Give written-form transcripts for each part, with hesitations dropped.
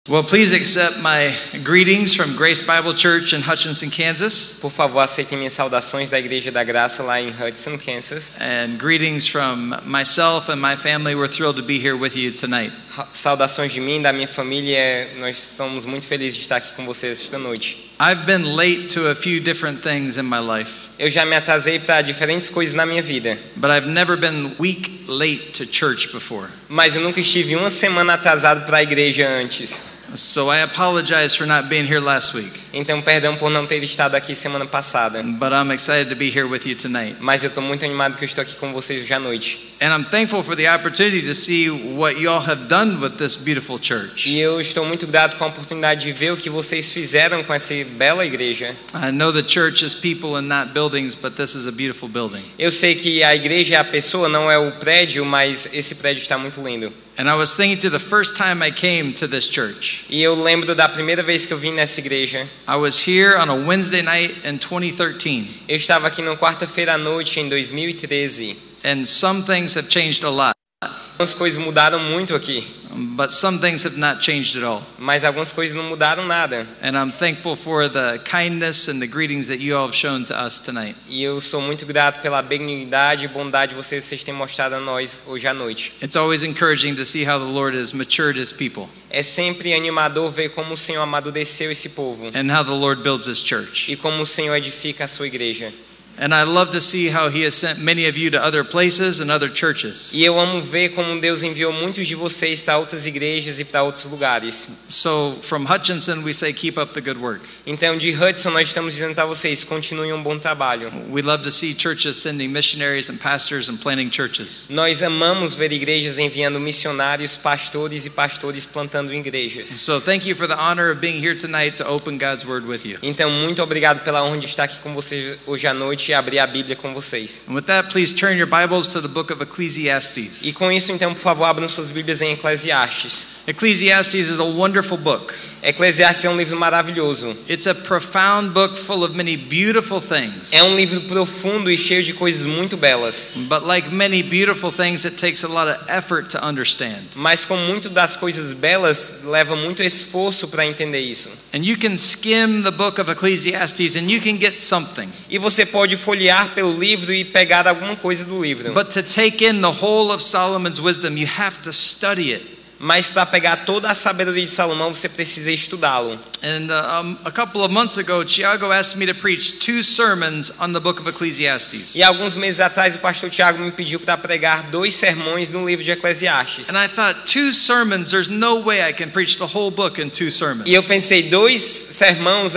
Well, please accept my greetings from Grace Bible Church in Hutchinson, Kansas. Por favor, aceitem minhas saudações da Igreja da Graça lá em Hudson, Kansas. And greetings from myself and my family. We're thrilled to be here with you tonight. Saudações de mim e da minha família. Nós estamos muito felizes de estar aqui com vocês esta noite. I've been late to a few different things in my life. Eu já me atrasei para diferentes coisas na minha vida. But I've never been week late to church before. Mas eu nunca estive uma semana atrasado para a igreja antes. So I apologize for not being here last week. Então, perdão por não ter estado aqui semana passada. But I'm excited to be here with you tonight. Mas eu estou muito animado que eu estou aqui com vocês hoje à noite. And I'm thankful for the opportunity to see what you all have done with this beautiful church. E eu estou muito grato com a oportunidade de ver o que vocês fizeram com essa bela igreja. I know the church is people and not buildings, but this is a beautiful building. Eu sei que a igreja é a pessoa, não é o prédio, mas esse prédio está muito lindo. And I was thinking to the first time I came to this church. E eu lembro da primeira vez que eu vim nessa igreja. I was here on a Wednesday night in 2013. Eu estava aqui na quarta-feira à noite em 2013. And some things have changed a lot. Algumas coisas mudaram muito aqui. But some things have not changed at all. Mas algumas coisas não mudaram nada. And I'm thankful for the kindness and the greetings that you all have shown to us tonight. E eu sou muito grato pela benignidade e bondade que vocês têm mostrado a nós hoje à noite. It's always encouraging to see how the Lord has matured his people. É sempre animador ver como o Senhor amadureceu esse povo. And how the Lord builds his church. E como o Senhor edifica a sua igreja. And I love to see how he has sent many of you to other places and other churches. E eu amo ver como Deus enviou muitos de vocês para outras igrejas e para outros lugares. So from Hutchinson we say keep up the good work. Então de Hudson nós estamos dizendo para vocês, continuem um bom trabalho. We love to see churches sending missionaries and pastors and planting churches. Nós amamos ver igrejas enviando missionários, pastores e pastores plantando igrejas. So thank you for the honor of being here tonight to open God's word with you. Então muito obrigado pela honra de estar aqui com vocês hoje à noite e abrir a Bíblia com vocês. And with that, please turn your Bibles to the book of Ecclesiastes. E com isso, então, por favor, abram suas Bíblias em Eclesiastes. Ecclesiastes is a wonderful book. Eclesiastes é um livro maravilhoso. It's a profound book full of many beautiful things. É um livro profundo e cheio de coisas muito belas. But like many beautiful things, it takes a lot of effort to understand. Mas como muito das coisas belas, leva muito esforço para entender isso. And you can skim the book of Ecclesiastes and you can get something. E você pode folhear pelo livro e pegar alguma coisa do livro. But to take in the whole of Solomon's wisdom, you have to study it. Mas para pegar toda a sabedoria de Salomão, você precisa estudá-lo. And a couple of months ago, Tiago asked me to preach 2 sermons on the book of Ecclesiastes. E alguns meses atrás, o pastor Tiago me pediu para pregar 2 sermões no livro de Eclesiastes. And I thought, 2 sermons, there's no way I can preach the whole book in 2 sermons. E eu pensei, 2 sermãos,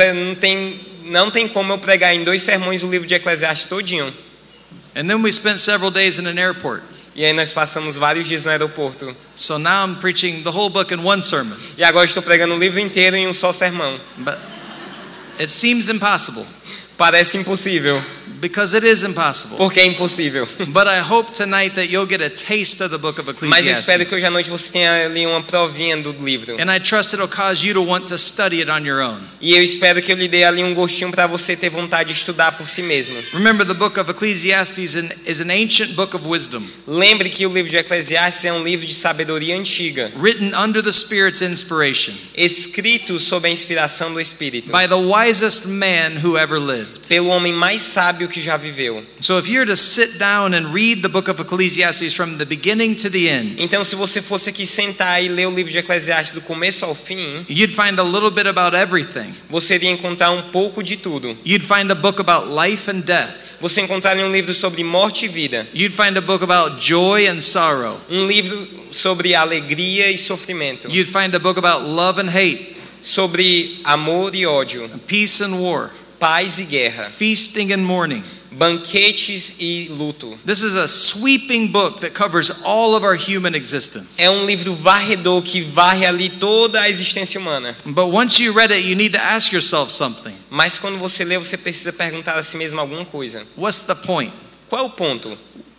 não tem como eu pregar em 2 sermões o livro de Eclesiastes todinho. And then we spent several days in an airport. E aí nós passamos vários dias no aeroporto. So now I'm preaching the whole book in 1 sermon. E agora estou pregando o livro inteiro em um só sermão. But it seems impossible. Parece impossível. Because it is impossible. Porque é impossível. But I hope tonight that you'll get a taste of the book of Ecclesiastes. Mas eu espero que hoje à noite você tenha ali uma provinha do livro. And I trust it'll cause you to want to study it on your own. E eu espero que eu lhe dê ali um gostinho para você ter vontade de estudar por si mesmo. Remember, the book of Ecclesiastes is an ancient book of wisdom. Lembre que o livro de Eclesiastes é um livro de sabedoria antiga. Written under the Spirit's inspiration. Escrito sob a inspiração do Espírito. By the wisest man who ever lived. Pelo homem mais sábio que já viveu. So if you're to sit down and read the book of Ecclesiastes from the beginning to the end. Então se você fosse aqui sentar e ler o livro de Eclesiastes do começo ao fim, you'd find a little bit about everything. Você iria encontrar um pouco de tudo. You'd find a book about life and death. Você encontraria um livro sobre morte e vida. You'd find a book about joy and sorrow. Um livro sobre alegria e sofrimento. You'd find a book about love and hate. Sobre amor e ódio. Peace and war. Paz e guerra. Feasting and mourning. Banquetes e luto. This is a sweeping book that covers all of our human existence. É um livro varredor que varre ali toda a existência humana. But once you read it, you need to ask yourself something. Mas quando você lê, você precisa perguntar a si mesmo alguma coisa. What's the point? Qual é o ponto?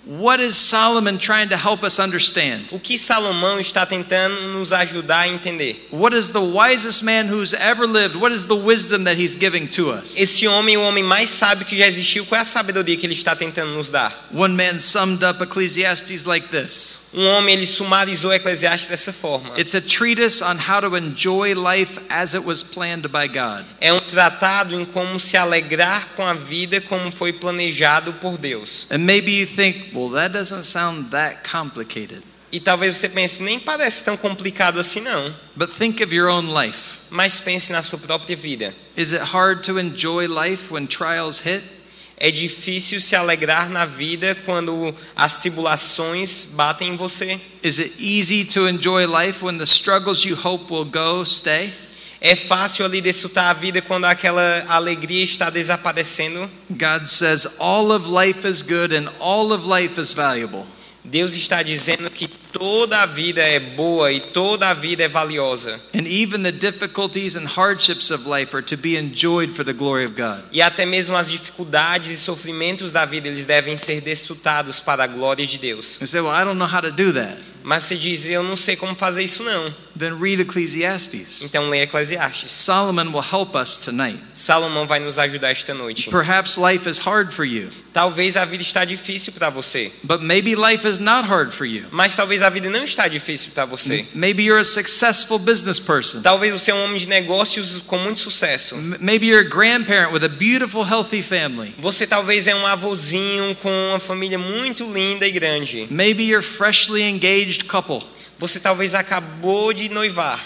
What is Solomon trying to help us understand? O que Salomão está tentando nos ajudar a entender? What is the wisest man who's ever lived? What is the wisdom that he's giving to us? Esse homem, o homem mais sábio que já existiu, qual é a sabedoria que ele está tentando nos dar? One man summed up Ecclesiastes like this. Um homem, ele sumarizou Eclesiastes dessa forma. It's a treatise on how to enjoy life as it was planned by God. É um tratado em como se alegrar com a vida como foi planejado por Deus. And maybe you think, well, that doesn't sound that complicated. E talvez você pense, nem parece tão complicado assim não. But think of your own life. Mas pense na sua própria vida. Is it hard to enjoy life when trials hit? É difícil se alegrar na vida quando as tribulações batem em você. Is it easy to enjoy life when the struggles you hope will go stay? É fácil ali desfrutar a vida quando aquela alegria está desaparecendo. God says all of life is good and all of life is valuable. Deus está dizendo que toda a vida é boa e toda a vida é valiosa. And even the difficulties and hardships of life are to be enjoyed for the glory of God. E até mesmo as dificuldades e sofrimentos da vida, eles devem ser desfrutados para a glória de Deus. You say, well, I don't know how to do that. Mas você diz, eu não sei como fazer isso não. Then read Ecclesiastes. Então leia Eclesiastes. Solomon will help us tonight. Salomão vai nos ajudar esta noite. Perhaps life is hard for you, Talvez a vida está difícil para você. but maybe life is not hard for you. Mas talvez a vida não está difícil para você. Maybe you're a successful business person. Talvez você é um homem de negócios com muito sucesso. Maybe you're a grandparent with a beautiful, healthy family. Você talvez é um avôzinho com uma família muito linda e grande. Maybe you're a freshly engaged couple. Você talvez acabou de noivar.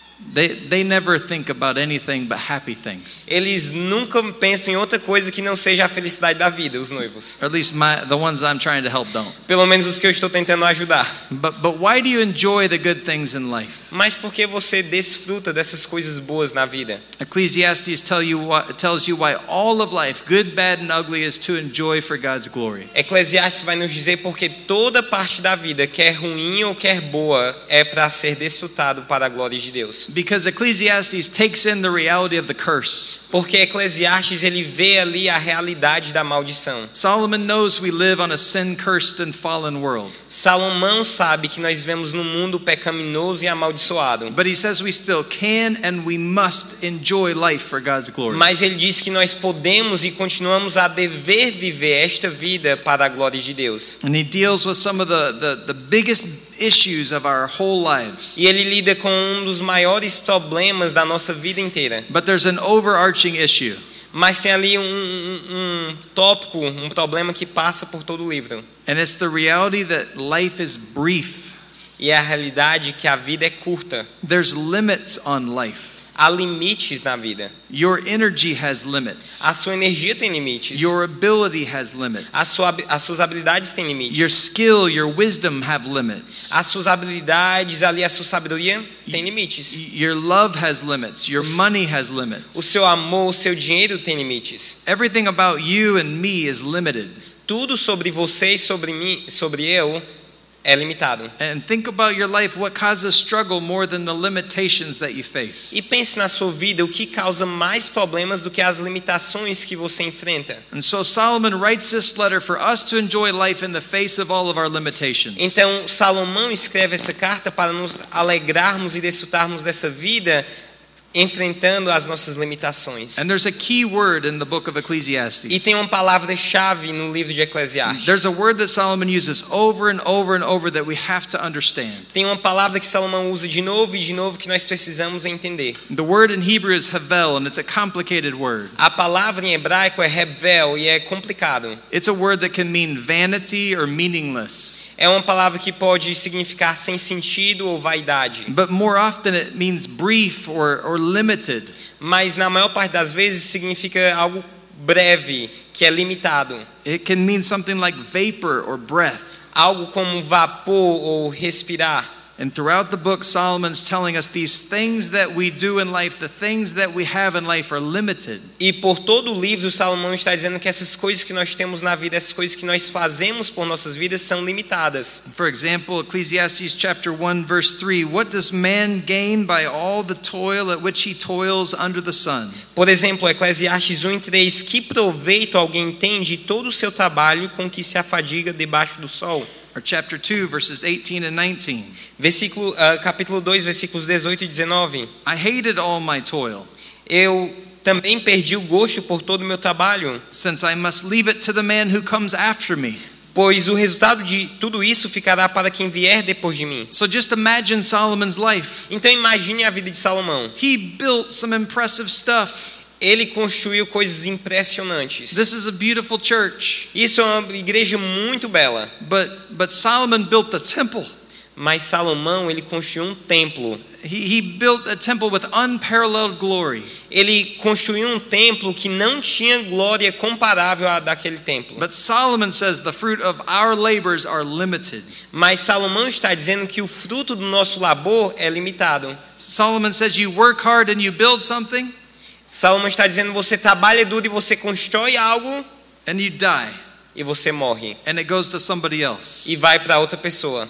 They never think about anything but happy things. Eles nunca pensam em outra coisa que não seja a felicidade da vida, os noivos. Or at least the ones I'm trying to help don't. Pelo menos os que eu estou tentando ajudar. But why do you enjoy the good things in life? Mas por que você desfruta dessas coisas boas na vida? Ecclesiastes tells you why all of life, good, bad, and ugly, is to enjoy for God's glory. Eclesiastes vai nos dizer porque toda parte da vida, quer ruim ou quer boa, é para ser desfrutado para a glória de Deus. Because Ecclesiastes takes in the reality of the curse. Porque Eclesiastes ele vê ali a realidade da maldição. Solomon knows we live on a sin-cursed and fallen world. Salomão sabe que nós vivemos num mundo pecaminoso e amaldiçoado. But he says we still can and we must enjoy life for God's glory. Mas ele diz que nós podemos e continuamos a dever viver esta vida para a glória de Deus. And he deals with some of the biggest issues of our whole lives. E ele lida com um dos maiores problemas da nossa vida inteira. But there's an overarching issue. Mas tem ali um tópico, um problema que passa por todo o livro. And it's the reality that life is brief. E é a realidade que a vida é curta. There's limits on life. Há limites na vida. Your energy has limits. A sua energia tem limites. Your ability has limits. As suas habilidades têm limites. Your skill, your wisdom have limits. As suas habilidades, ali a sua sabedoria tem limites. Your love has limits. Your money has O limits. seu amor, o seu dinheiro tem limites. Everything about you and me is limited. Tudo sobre você e sobre mim, sobre eu, é limitado. And think about your life, what causes struggle more than the limitations that you face. E pense na sua vida, o que causa mais problemas do que as limitações que você enfrenta. And so Solomon writes this letter for us to enjoy life in the face of all of our limitations. Então, Salomão escreve essa carta para nos alegrarmos e desfrutarmos dessa vida enfrentando as nossas limitações. And there's a key word in the book of Ecclesiastes. E tem uma palavra-chave no livro de Eclesiastes. There's a word that Solomon uses over and over and over that we have to understand. Tem uma palavra que Salomão usa de novo e de novo que nós precisamos entender. The word in Hebrew is havel, and it's a complicated word. A palavra em hebraico é hevel e é complicado. It's a word that can mean vanity or meaningless. É uma palavra que pode significar sem sentido ou vaidade. But more often it means brief or limited. Mas na maior parte das vezes significa algo breve, que é limitado. It can mean something like vapor or breath. Algo como vapor ou respirar. And throughout the book, Solomon's telling us these things that we do in life, the things that we have in life are limited. E por todo o livro, Salomão está dizendo que essas coisas que nós temos na vida, essas coisas que nós fazemos por nossas vidas são limitadas. For example, Ecclesiastes chapter 1 verse 3, what does man gain by all the toil at which he toils under the sun? Por exemplo, Eclesiastes 1:3, que proveito alguém tem de todo o seu trabalho com que se afadiga debaixo do sol? Or chapter 2 verses 18 and 19. Capítulo 2, versículos 18 e 19. I hated all my toil, Eu também perdi o gosto por todo o meu trabalho, since I must leave it to the man who comes after me. pois o resultado de tudo isso ficará para quem vier depois de mim. So just imagine Solomon's life. Então imagine a vida de Salomão. He built some impressive stuff. Ele construiu coisas impressionantes. This is a beautiful church. Isso é uma igreja muito bela. But Solomon built the temple. Mas Salomão, ele construiu um templo. He built a temple with unparalleled glory. Ele construiu um templo que não tinha glória comparável à daquele templo. But Solomon says the fruit of our labors are limited. Mas Salomão está dizendo que o fruto do nosso labor é limitado. Solomon says you work hard and you build something, Salomão está dizendo você trabalha duro e você constrói algo and you die, e você morre and it goes to somebody else. e vai para outra pessoa.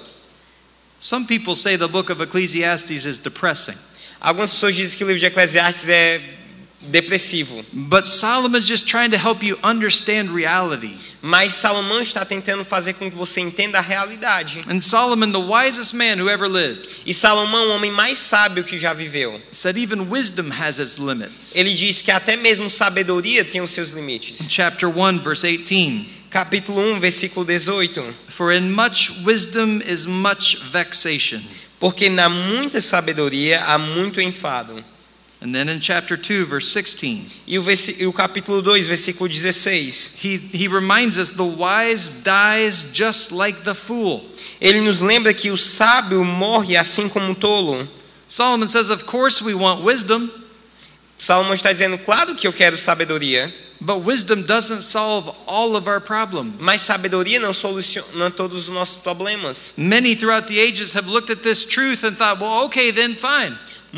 Some people say the book of Ecclesiastes is depressing. Algumas pessoas dizem que o livro de Eclesiastes é depressivo. But Solomon's just trying to help you understand reality. Mas Salomão está tentando fazer com que você entenda a realidade. And Solomon, the wisest man who ever lived, E Salomão, o homem mais sábio que já viveu, said even wisdom has its limits. ele diz que até mesmo sabedoria tem os seus limites. Chapter 1 verse 18. Capítulo 1, versículo 18. For in much wisdom is much vexation. Porque na muita sabedoria há muito enfado. And then in chapter 2 verse 16. E o capítulo 2, versículo 16. He reminds us the wise dies just like the fool. Ele nos lembra que o sábio morre assim como o tolo. Solomon says, of course we want wisdom, Salomão está dizendo, claro que eu quero sabedoria, but wisdom doesn't solve all of our problems. mas sabedoria não soluciona todos os nossos problemas. Many throughout the ages have looked at this truth and thought, well, okay, then fine.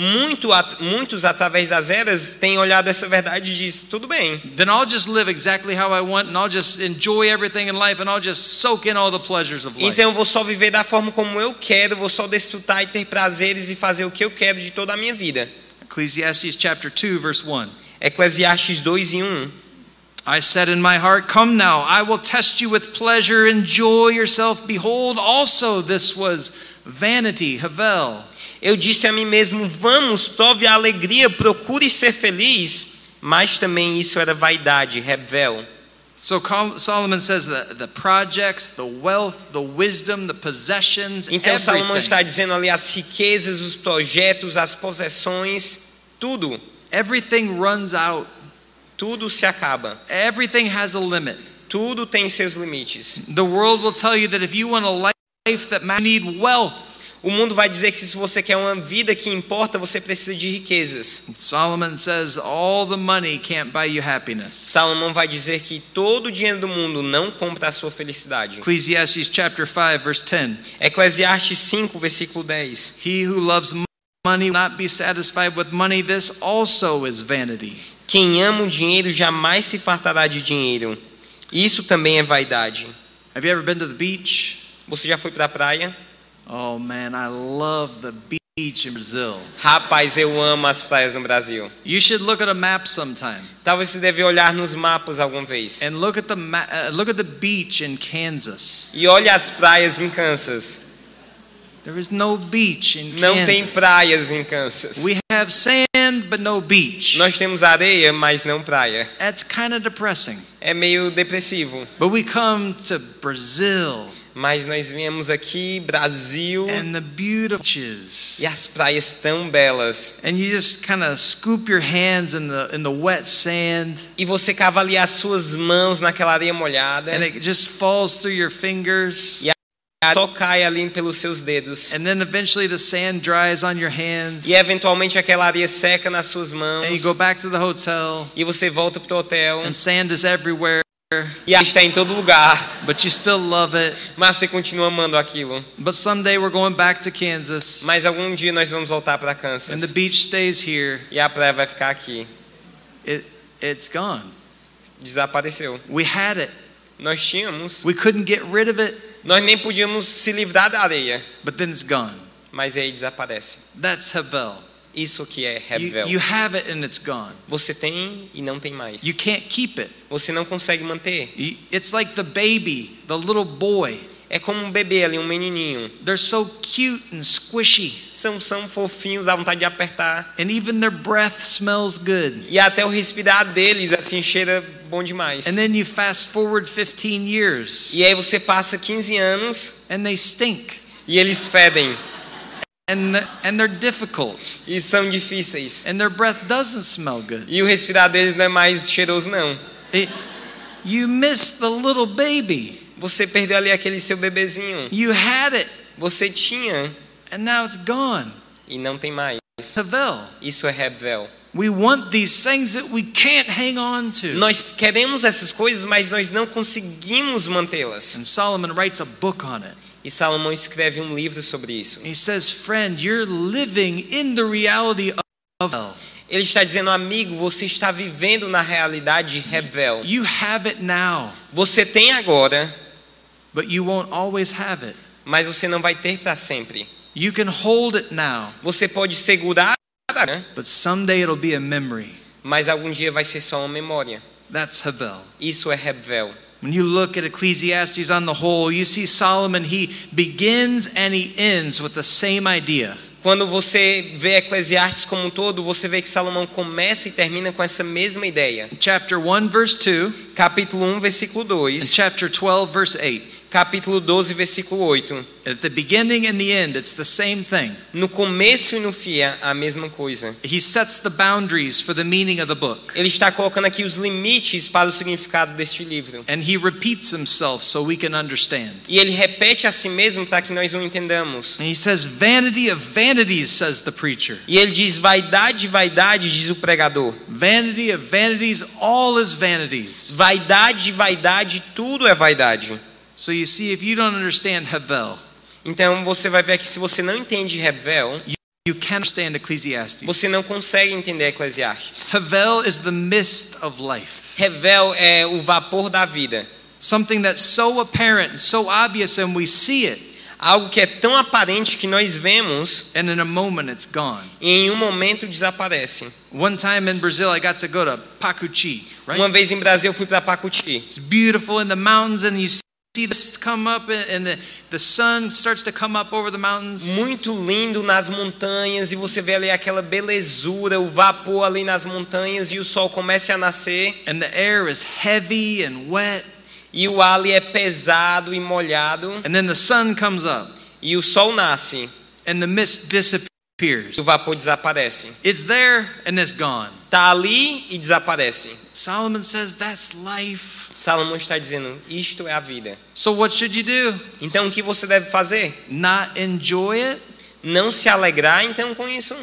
Muitos através das eras têm olhado essa verdade e diz, tudo bem. Then I'll just live exactly how I want and I'll just enjoy everything in life and I'll just soak in all the pleasures of life. Então eu vou só viver da forma como eu quero, vou só desfrutar e ter prazeres e fazer o que eu quero de toda a minha vida. Ecclesiastes chapter 2 verse 1. Eclesiastes 2:1. I said in my heart, come now, I will test you with pleasure, enjoy yourself. Behold, also this was vanity, Havel. Eu disse a mim mesmo, vamos, prove a alegria, procure ser feliz, mas também isso era vaidade, Havel. So Solomon says the projects, the wealth, the wisdom, the possessions, Então Salomão everything. está dizendo ali as riquezas, os projetos, as possessões, tudo. Everything runs out. Tudo se acaba. Everything has a limit. Tudo tem seus limites. The world will tell you that if you want a life that you need wealth. O mundo vai dizer que se você quer uma vida que importa, você precisa de riquezas. Solomon says all the money can't buy you happiness. Salomão vai dizer que todo o dinheiro do mundo não compra a sua felicidade. Ecclesiastes chapter 5 verse 10. Eclesiastes 5, versículo 10. He who loves money will not be satisfied with money. This also is vanity. Quem ama o dinheiro jamais se fartará de dinheiro. Isso também é vaidade. Have you ever been to the beach? Você já foi para a praia? Oh man, I love the beach in Brazil. Rapaz, eu amo as praias no Brasil. You should look at a map sometime Talvez você deve olhar nos mapas alguma vez. and look at the beach in Kansas. E olhe as praias em Kansas. There is no beach in Não Kansas. tem praias em Kansas. We have sand but no beach. Nós temos areia, mas não praia. That's kind of depressing. É meio depressivo. But we come to Brazil Mas nós viemos aqui, Brasil, and the beautiful beaches. e as praias tão belas. And you just kind of scoop your hands in the wet sand E você cavaleia as suas mãos naquela areia molhada. and it just falls through your fingers. E só cai ali pelos seus dedos. And then eventually the sand dries on your hands. E eventualmente aquela areia seca nas suas mãos. And you go back to the hotel E você volta pro hotel. and sand is everywhere. E está em todo lugar, but you still love it. mas você continua amando aquilo. But someday we're going back to Kansas, Mas algum dia nós vamos voltar para and the Kansas beach stays here. e a praia vai ficar aqui. It's gone. Desapareceu. We had it. Nós tínhamos, We couldn't get rid of it, nós nem podíamos se livrar da areia, but then it's gone. mas aí desaparece. That's Havel. Isso que é You Hebvel. have it and it's gone. Você tem e não tem mais. You can't keep it. Você não consegue manter. It's like the baby, the little boy. É como um bebê ali, um menininho. They're so cute and squishy, São fofinhos, dá vontade de apertar. and even their breath smells good. E até o respirar deles assim cheira bom demais. And then you fast forward 15 years, E aí você passa 15 anos and they stink, e eles fedem. and they're difficult, E são difíceis. and their breath doesn't smell good. E o respirar deles não é mais cheiroso não. You miss the little baby. Você perdeu ali aquele seu bebezinho. You had it, Você tinha and now it's gone. e não tem mais. Havel. Isso é Hebvel. We want these things that we can't hang on to. Nós queremos essas coisas, mas nós não conseguimos mantê-las. And Solomon writes a book on it. E Salomão escreve um livro sobre isso. He says, friend, you're living in the reality of hell. Ele está dizendo, amigo, você está vivendo na realidade de Hebvel. You have it now, Você tem agora, but you won't always have it. mas você não vai ter para sempre. You can hold it now, Você pode segurar, né? but someday it'll be a memory. Mas algum dia vai ser só uma memória. That's Havel. Isso é Hebvel. When you look at Ecclesiastes on the whole, you see Solomon, he begins and he ends with the same idea. Quando você vê Eclesiastes como um todo, você vê que Salomão começa e termina com essa mesma ideia. Chapter 1, verse 2, Capítulo 1, versículo and 2. chapter 12, verse 8. Capítulo 12, versículo 8. At the beginning and the end, it's the same thing. No começo e no fim, a mesma coisa. He sets the boundaries for the meaning of the book. Ele está colocando aqui os limites para o significado deste livro. And he repeats himself so we can understand. E ele repete a si mesmo para que nós o entendamos. And he says, vanity of vanities, says the preacher. E ele diz, vaidade, vaidade, diz o pregador. Vanity of vanities, all is vanities. Vaidade, vaidade, tudo é vaidade. So you see, if you don't understand Havel, Então você vai ver que se você não entende Hebvel, you can't understand Ecclesiastes. você não consegue entender Eclesiastes. Havel is the mist of life. Hebvel é o vapor da vida. Something that's so apparent, so obvious, and we see it, Algo que é tão aparente que nós vemos and in a moment it's gone. e em um momento desaparece. One time in Brazil, I got to go to Pacuti, right? Uma vez em Brasil eu fui para Pacuti. It's beautiful in the mountains, and you see this come up, and the sun starts to come up over the mountains. Muito lindo nas montanhas e você vê ali aquela belezura, o vapor ali nas montanhas e o sol começa a nascer And the air is heavy and wet, e o ar ali é pesado e molhado and then the sun comes up, e o sol nasce and the mist disappears. e o vapor desaparece. It's there and it's gone. Tá ali e desaparece. Solomon says that's life. Salomão está dizendo, isto é a vida. So what should you do? Então o que você deve fazer? Not enjoy it Não se alegrar então com isso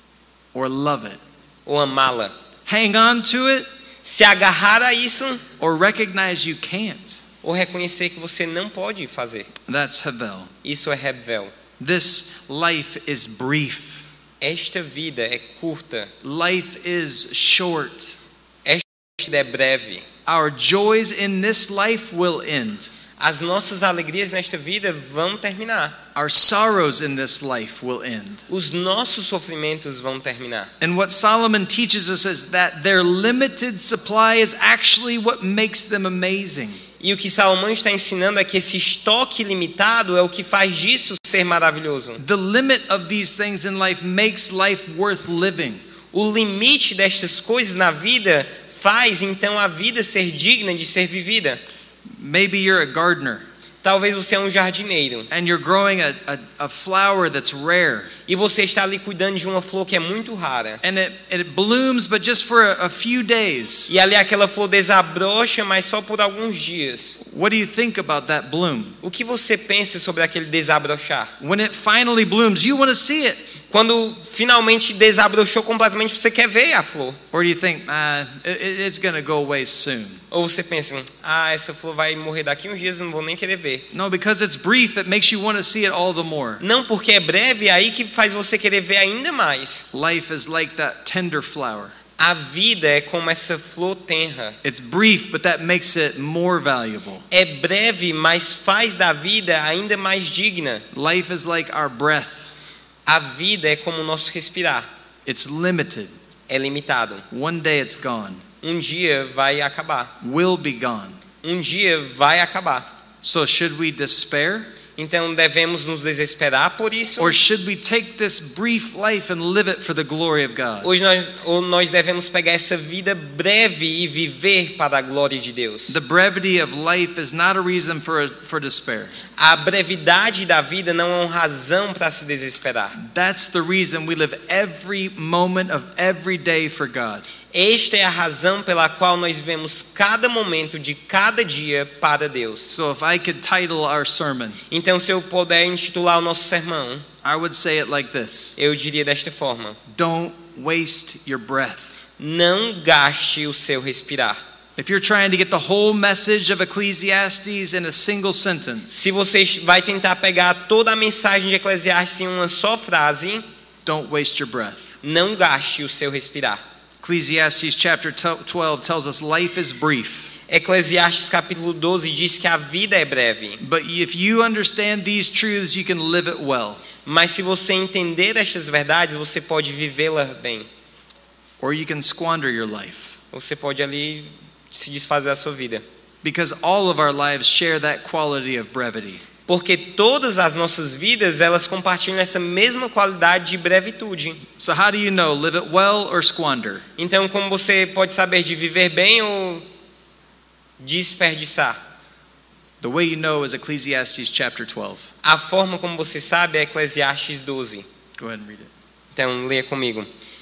or love it? ou amá-la? Hang on to it Se agarrar a isso or recognize you can't? ou reconhecer que você não pode fazer? That's Havel. Isso é Hebvel. This life is brief. Esta vida é curta. Life is short. Esta vida é breve. Our joys in this life will end. As nossas alegrias nesta vida vão terminar. Our sorrows in this life will end. Os nossos sofrimentos vão terminar. And what Solomon teaches us is that their limited supply is actually what makes them amazing. E o que Salomão está ensinando é que esse estoque limitado é o que faz disso ser maravilhoso. The limit of these things in life makes life worth living. O limite destas coisas na vida faz então a vida ser digna de ser vivida. Maybe you're a gardener Talvez você é um jardineiro and you're growing a flower that's rare. e você está ali cuidando de uma flor que é muito rara. And it blooms, but just for a few days. E ali aquela flor desabrocha, mas só por alguns dias. What do you think about that bloom? O que você pensa sobre aquele desabrochar? When it finally blooms, you want to see it. Quando finalmente desabrochou completamente, você quer ver a flor. Or do you think, it's going to go away soon? Ou você pensa, essa flor vai morrer daqui uns dias, não vou nem querer ver. No, because it's brief, it makes you want to see it all the more. Não, porque é breve, é aí que faz você querer ver ainda mais. Life is like that tender flower. A vida é como essa flor tenra. It's brief, but that makes it more valuable. É breve, mas faz da vida ainda mais digna. Life is like our breath. A vida é como o nosso respirar. It's limited. É limitado. One day it's gone. Um dia vai acabar. Will be gone. Um dia vai acabar. So should we despair? Então devemos nos desesperar por isso? Or should we take this brief life and live it for the glory of God? Ou nós devemos pegar essa vida breve e viver para a glória de Deus? The brevity of life is not a reason for despair. A brevidade da vida não é uma razão para se desesperar. That's the reason we live every moment of every day for God. Esta é a razão pela qual nós vivemos cada momento de cada dia para Deus. So if I could title our sermon, Então, se eu puder intitular o nosso sermão, I would say it like this: eu diria desta forma: don't waste your breath. não gaste o seu respirar. If you're trying to get the whole message of Ecclesiastes in a single sentence, Se você vai tentar pegar toda a mensagem de Eclesiastes em uma só frase, don't waste your breath. não gaste o seu respirar. Ecclesiastes chapter 12 tells us life is brief. Eclesiastes capítulo 12 diz que a vida é breve. But if you understand these truths, you can live it well. Mas se você entender estas verdades, você pode vivê-la bem. Or you can squander your life. Você pode ali se desfazer da sua vida. Because all of our lives share that quality of brevity. Porque todas as nossas vidas, elas compartilham essa mesma qualidade de brevitude. So how do you know, live it well or squander? Então, como você pode saber de viver bem ou desperdiçar? The way you know is Ecclesiastes chapter 12. A forma como você sabe é Eclesiastes 12. Go ahead and read it. Então, leia comigo.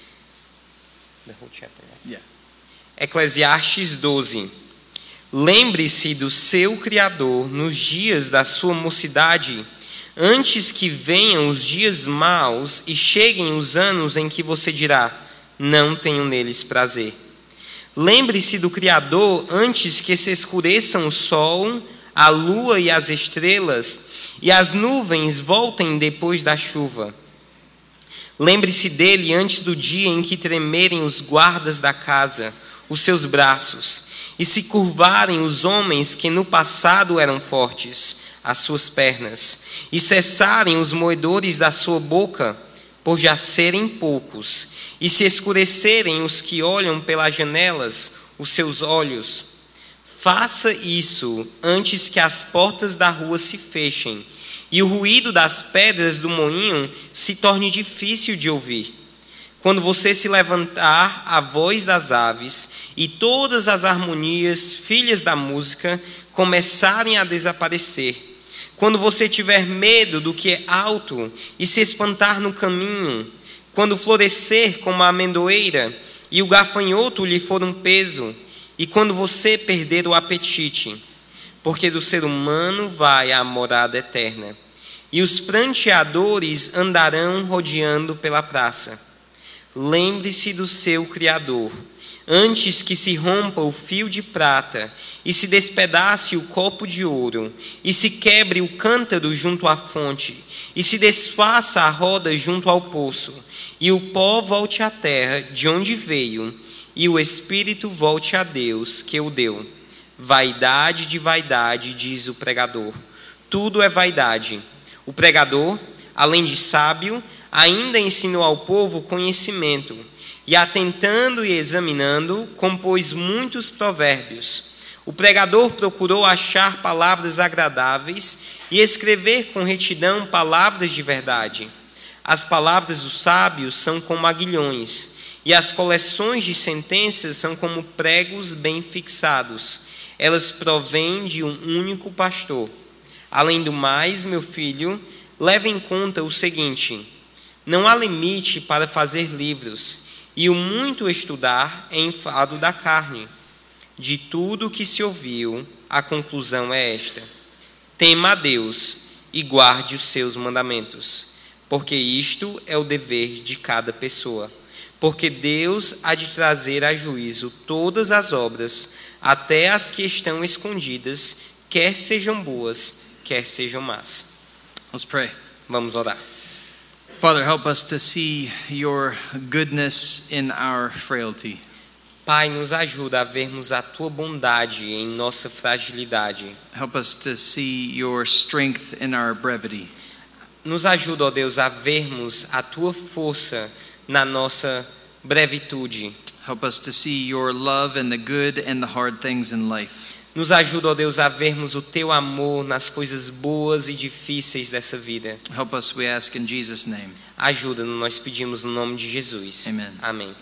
The whole chapter, right? Yeah. Eclesiastes 12. Lembre-se do seu Criador nos dias da sua mocidade, antes que venham os dias maus e cheguem os anos em que você dirá, não tenho neles prazer. Lembre-se do Criador antes que se escureçam o sol, a lua e as estrelas, e as nuvens voltem depois da chuva. Lembre-se dele antes do dia em que tremerem os guardas da casa, os seus braços, e se curvarem os homens que no passado eram fortes, as suas pernas, e cessarem os moedores da sua boca, por já serem poucos, e se escurecerem os que olham pelas janelas, os seus olhos. Faça isso antes que as portas da rua se fechem, e o ruído das pedras do moinho se torne difícil de ouvir. Quando você se levantar a voz das aves e todas as harmonias, filhas da música, começarem a desaparecer. Quando você tiver medo do que é alto e se espantar no caminho. Quando florescer como a amendoeira e o gafanhoto lhe for um peso. E quando você perder o apetite. Porque do ser humano vai a morada eterna. E os pranteadores andarão rodeando pela praça. Lembre-se do seu Criador, antes que se rompa o fio de prata, e se despedace o copo de ouro, e se quebre o cântaro junto à fonte, e se desfaça a roda junto ao poço, e o pó volte à terra de onde veio, e o espírito volte a Deus que o deu. Vaidade de vaidade, diz o pregador. Tudo é vaidade. O pregador, além de sábio, ainda ensinou ao povo conhecimento, e atentando e examinando, compôs muitos provérbios. O pregador procurou achar palavras agradáveis e escrever com retidão palavras de verdade. As palavras dos sábios são como aguilhões, e as coleções de sentenças são como pregos bem fixados. Elas provêm de um único pastor. Além do mais, meu filho, leve em conta o seguinte: não há limite para fazer livros, e o muito estudar é enfado da carne. De tudo que se ouviu, a conclusão é esta: tema a Deus e guarde os seus mandamentos, porque isto é o dever de cada pessoa. Porque Deus há de trazer a juízo todas as obras, até as que estão escondidas, quer sejam boas, quer sejam más. Let's pray. Vamos orar. Father, help us to see your goodness in our frailty. Pai, nos ajuda a vermos a Tua bondade em nossa fragilidade. Help us to see your strength in our brevity. Nos ajuda, ó Deus, a vermos a Tua força na nossa brevitude. Help us to see your love in the good and the hard things in life. Nos ajuda, ó Deus, a vermos o Teu amor nas coisas boas e difíceis dessa vida. Help us, we ask in Jesus' name. Ajuda-nos, nós pedimos no nome de Jesus. Amen. Amém.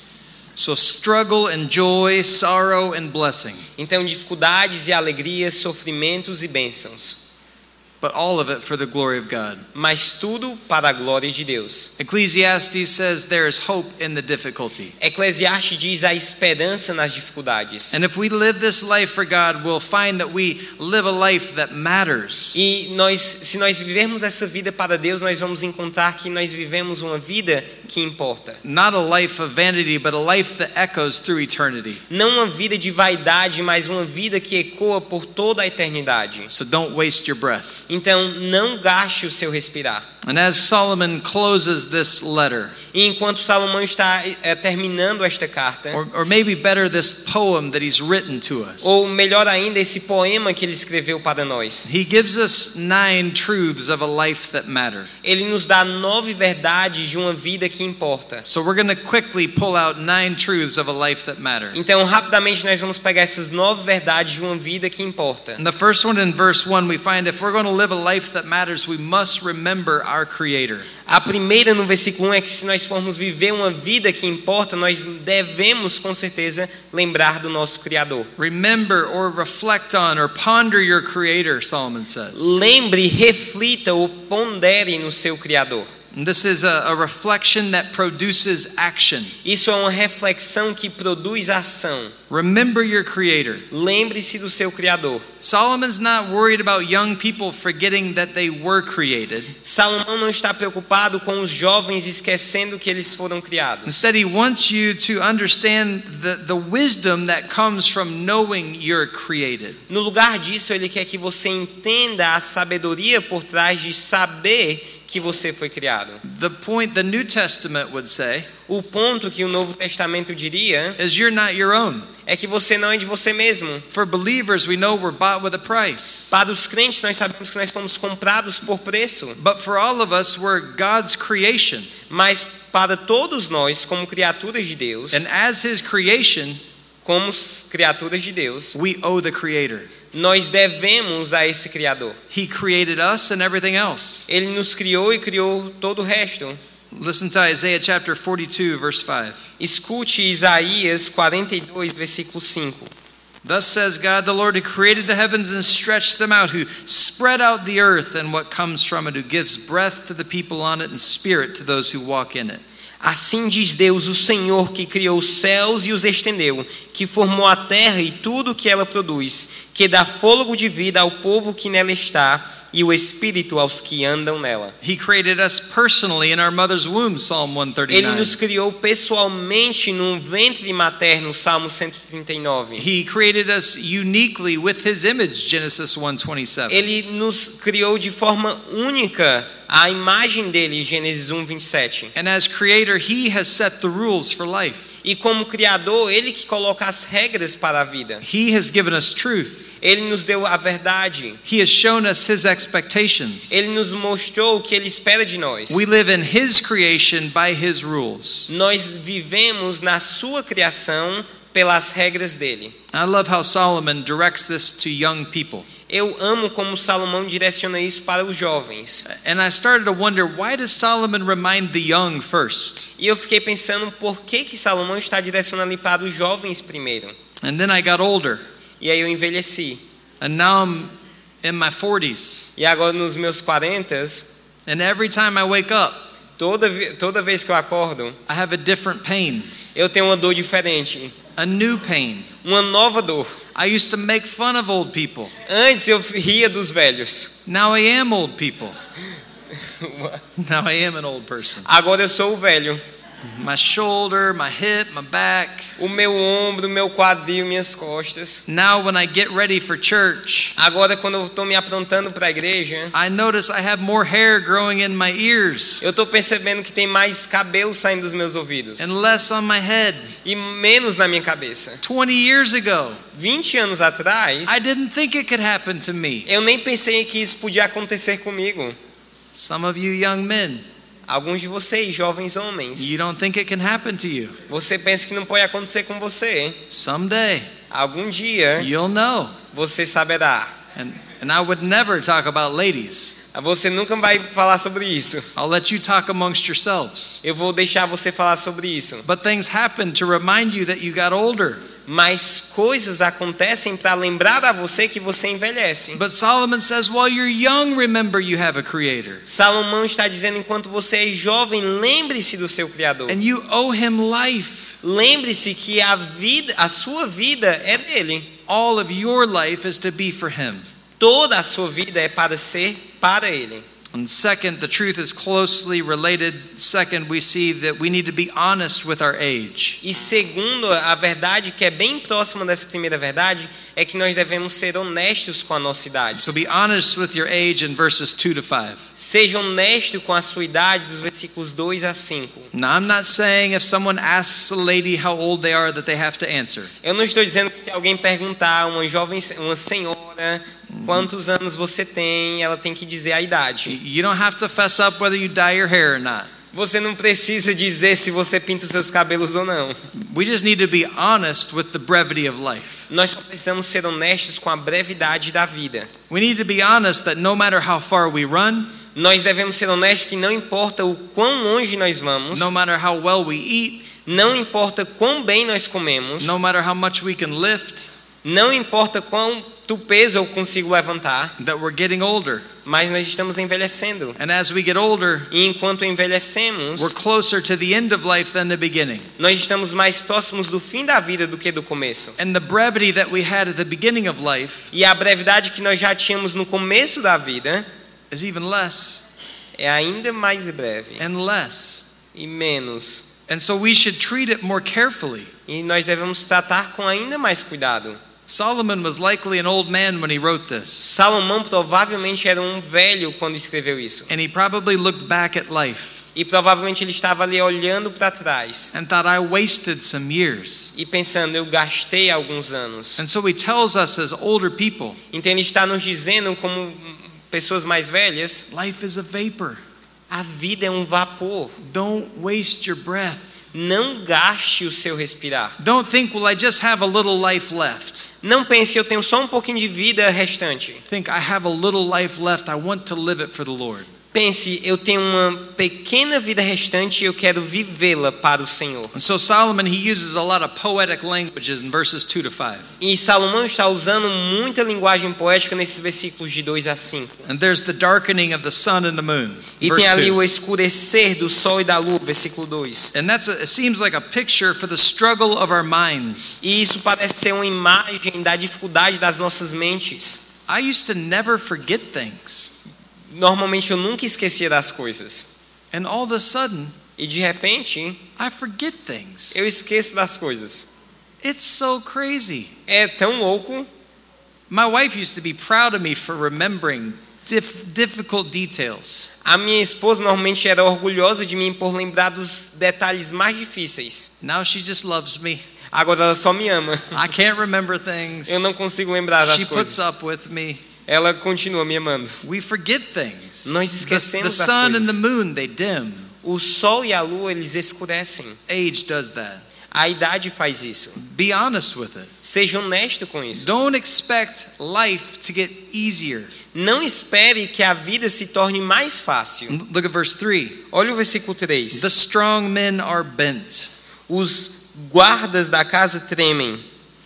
So struggle and joy, sorrow and blessing, Então, dificuldades e alegrias, sofrimentos e bênçãos, but all of it for the glory of God. mas tudo para a glória de Deus. Ecclesiastes says there is hope in the difficulty. Eclesiastes diz a esperança nas dificuldades. And if we live this life for God, we'll find that we live a life that matters. E se nós vivermos essa vida para Deus, nós vamos encontrar que nós vivemos uma vida que importa. Not a life of vanity, but a life that echoes through eternity. Não uma vida de vaidade, mas uma vida que ecoa por toda a eternidade. So don't waste your breath. Então, não gaste o seu respirar. And as Solomon closes this letter, E enquanto Salomão está terminando esta carta, or maybe better, this poem that he's written to us, ou melhor ainda, esse poema que ele escreveu para nós, he gives us 9 truths of a life that matter. ele nos dá 9 verdades de uma vida que importa. So we're going to quickly pull out 9 truths of a life that matter. Então, rapidamente, nós vamos pegar essas 9 verdades de uma vida que importa. And the first one in verse 1, we find if we're going to live a life that matters, we must remember our Creator. A primeira no versículo 1 é que se nós formos viver uma vida que importa, nós devemos com certeza lembrar do nosso Criador. Remember or reflect on or ponder your Creator, Solomon says. Lembre, reflita ou pondere no seu Criador. And this is a reflection that produces action. Isso é uma reflexão que produz ação. Remember your Creator. Lembre-se do seu Criador. Solomon's not worried about young people forgetting that they were created. Salomão não está preocupado com os jovens esquecendo que eles foram criados. Instead, he wants you to understand the wisdom that comes from knowing you're created. No lugar disso, ele quer que você entenda a sabedoria por trás de saber que você foi criado. The point the New Testament would say O ponto que o Novo Testamento diria is you're not your own. é que você não é de você mesmo. For believers, we know we're bought with a price. Para os crentes, nós sabemos que nós fomos comprados por preço. But for all of us, we're God's creation. Mas para todos nós, como criaturas de Deus, And as His creation, como criaturas de Deus, we owe the Creator. nós devemos a esse Criador. He created us and everything else. Ele nos criou e criou todo o resto. Listen to Isaiah chapter 42, verse 5. Escute Isaías 42, versículo 5. Thus says God, the Lord, who created the heavens and stretched them out, who spread out the earth and what comes from it, who gives breath to the people on it and spirit to those who walk in it. Assim diz Deus, o Senhor, que criou os céus e os estendeu, que formou a terra e tudo o que ela produz, que dá fôlego de vida ao povo que nela está e o espírito aos que andam nela. He created us personally in our mother's womb, Psalm Ele 139. nos criou pessoalmente no ventre materno, Salmo 139. He created us uniquely with His image, Genesis 1:27. Ele nos criou de forma única, a imagem dele, Gênesis 1:27. And as creator, He has set the rules for life. E como criador, ele que coloca as regras para a vida. He has given us truth. Ele nos deu a verdade. He has shown us His expectations. Ele nos mostrou o que ele espera de nós. We live in His creation by His rules. Nós vivemos na sua criação pelas regras dele. I love how Solomon directs this to young people. Eu amo como Salomão direciona isso para os jovens. And I started to wonder, why does Solomon remind the young first? E eu fiquei pensando por que Salomão está direcionando ali para os jovens primeiro. And then I got older. E aí eu envelheci. And now I'm in my 40s. E agora nos meus 40s, And every time I wake up, toda vez que eu acordo, I have a different pain, eu tenho uma dor diferente. a new pain. Uma nova dor. I used to make fun of old people. Antes eu ria dos velhos. Now I am old people. Now I am an old person. Agora eu sou o velho. My shoulder, my hip, my back. O meu ombro, meu quadril, minhas costas. Now when I get ready for church, Agora quando eu estou me aprontando para a igreja, I notice I have more hair growing in my ears eu estou percebendo que tem mais cabelo saindo dos meus ouvidos and less on my head. e menos na minha cabeça. 20 years ago, 20 anos atrás, I didn't think it could happen to me. eu nem pensei que isso podia acontecer comigo. Some of you young men, Alguns de vocês, jovens homens, you don't think it can happen to you. você pensa que não pode acontecer com você. Someday, Algum dia you'll know. você saberá. And I would never talk about ladies. Você nunca vai falar sobre isso. I'll let you talk amongst yourselves. Eu vou deixar você falar sobre isso. But things happen to remind you that you got older. Mas coisas acontecem para lembrar a você que você envelhece. But Solomon says, while you're young, remember you have a creator. Salomão está dizendo, enquanto você é jovem, lembre-se do seu Criador. And you owe him life. Lembre-se que a sua vida é dele. All of your life is to be for him. Toda a sua vida é para ser para ele. And second, the truth is closely related. Second, we see that we need to be honest with our age. E segundo, a verdade que é bem próxima dessa primeira verdade é que nós devemos ser honestos com a nossa idade. So be honest with your age in verses 2 to 5. Seja honesto com a sua idade dos versículos 2 a 5. Now, I'm not saying if someone asks a lady how old they are that they have to answer. Eu não estou dizendo que se alguém perguntar a uma senhora quantos anos você tem, ela tem que dizer a idade. You don't have to fess up whether you dye your hair or not. Você não precisa dizer se você pinta os seus cabelos ou não. We just need to be honest with the brevity of life. Nós só precisamos ser honestos com a brevidade da vida. We need to be honest that no matter how far we run, Nós devemos ser honestos que não importa o quão longe nós vamos, no matter how well we eat, não importa quão bem nós comemos, no matter how much we can lift, não importa quanto peso eu consigo levantar, that we're getting older. mas nós estamos envelhecendo. And as we get older, E enquanto envelhecemos, we're closer to the end of life than the beginning. nós estamos mais próximos do fim da vida do que do começo. And the brevity that we had at the beginning of life E a brevidade que nós já tínhamos no começo da vida is even less é ainda mais breve and less. e menos. And so we should treat it more carefully. E nós devemos tratar com ainda mais cuidado. Solomon was likely an old man when he wrote this. Salomão provavelmente era um velho quando escreveu isso. And he probably looked back at life E provavelmente ele estava ali olhando para trás and thought, I wasted some years. e pensando, eu gastei alguns anos. And so he tells us as older people, Então ele está nos dizendo, como pessoas mais velhas, life is a vapor. a vida é um vapor. Don't waste your breath. Não gaste o seu respirar. Don't think, well, I just have a little life left. Não pense, eu tenho só um pouquinho de vida restante. Think, I have a little life left. I want to live it for the Lord. Pense, eu tenho uma pequena vida restante e eu quero vivê-la para o Senhor. And so Solomon, he uses a lot of poetic languages in verses 2 to 5. E Salomão está usando muita linguagem poética nesses versículos de 2 a 5. And there's the darkening of the sun and the moon. E Verse tem ali 2. o escurecer do sol e da lua, versículo 2. And it seems like a picture for the struggle of our minds. E isso parece ser uma imagem da dificuldade das nossas mentes. I used to never forget things. Normalmente eu nunca esquecia das coisas. And all of a sudden, E de repente, I forget things. eu esqueço das coisas. It's so crazy. É tão louco. My wife used to be proud of me for remembering difficult details. A minha esposa normalmente era orgulhosa de mim por lembrar dos detalhes mais difíceis. Now she just loves me. Agora ela só me ama. I can't remember things. Eu não consigo lembrar das She puts coisas. up with me. Ela continua me amando. We forget things. Nós esquecemos The das sun and coisas. the moon, they dim. O sol e a lua, eles escurecem. Age does that. A idade faz isso. Be honest with it. Seja honesto com isso. Don't expect life to get easier. Não espere que a vida se torne mais fácil. Look at verse 3. Olha o versículo 3. The strong men are bent. Os guardas da casa tremem.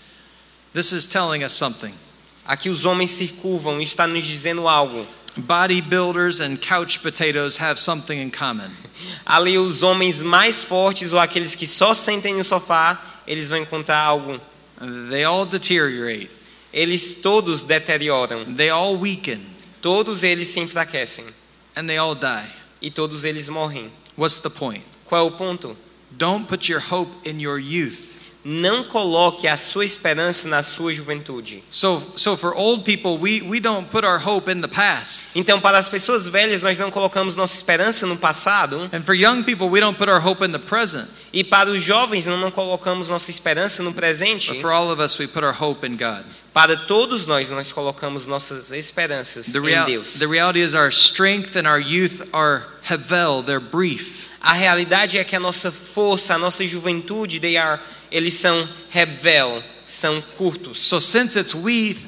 This is telling us something. Aqui os homens se curvam e está nos dizendo algo. Bodybuilders and couch potatoes have something in common. Ali os homens mais fortes ou aqueles que só sentem no sofá, eles vão encontrar algo. They all deteriorate. Eles todos deterioram. They all weaken. Todos eles se enfraquecem. And they all die. e todos eles morrem. What's the point? Qual é o ponto? Don't put your hope in your youth. Não coloque a sua esperança na sua juventude. So for old people, we don't put our hope in the past. Então, para as pessoas velhas, nós não colocamos nossa esperança no passado. And for young people, we don't put our hope in the present. E para os jovens, não colocamos nossa esperança no presente. But for all of us, we put our hope in God. Para todos nós colocamos nossas esperanças em Deus. The reality is our strength and our youth are havel, they're brief. A realidade é que a nossa força, a nossa juventude, eles são revel, são curtos. So since it's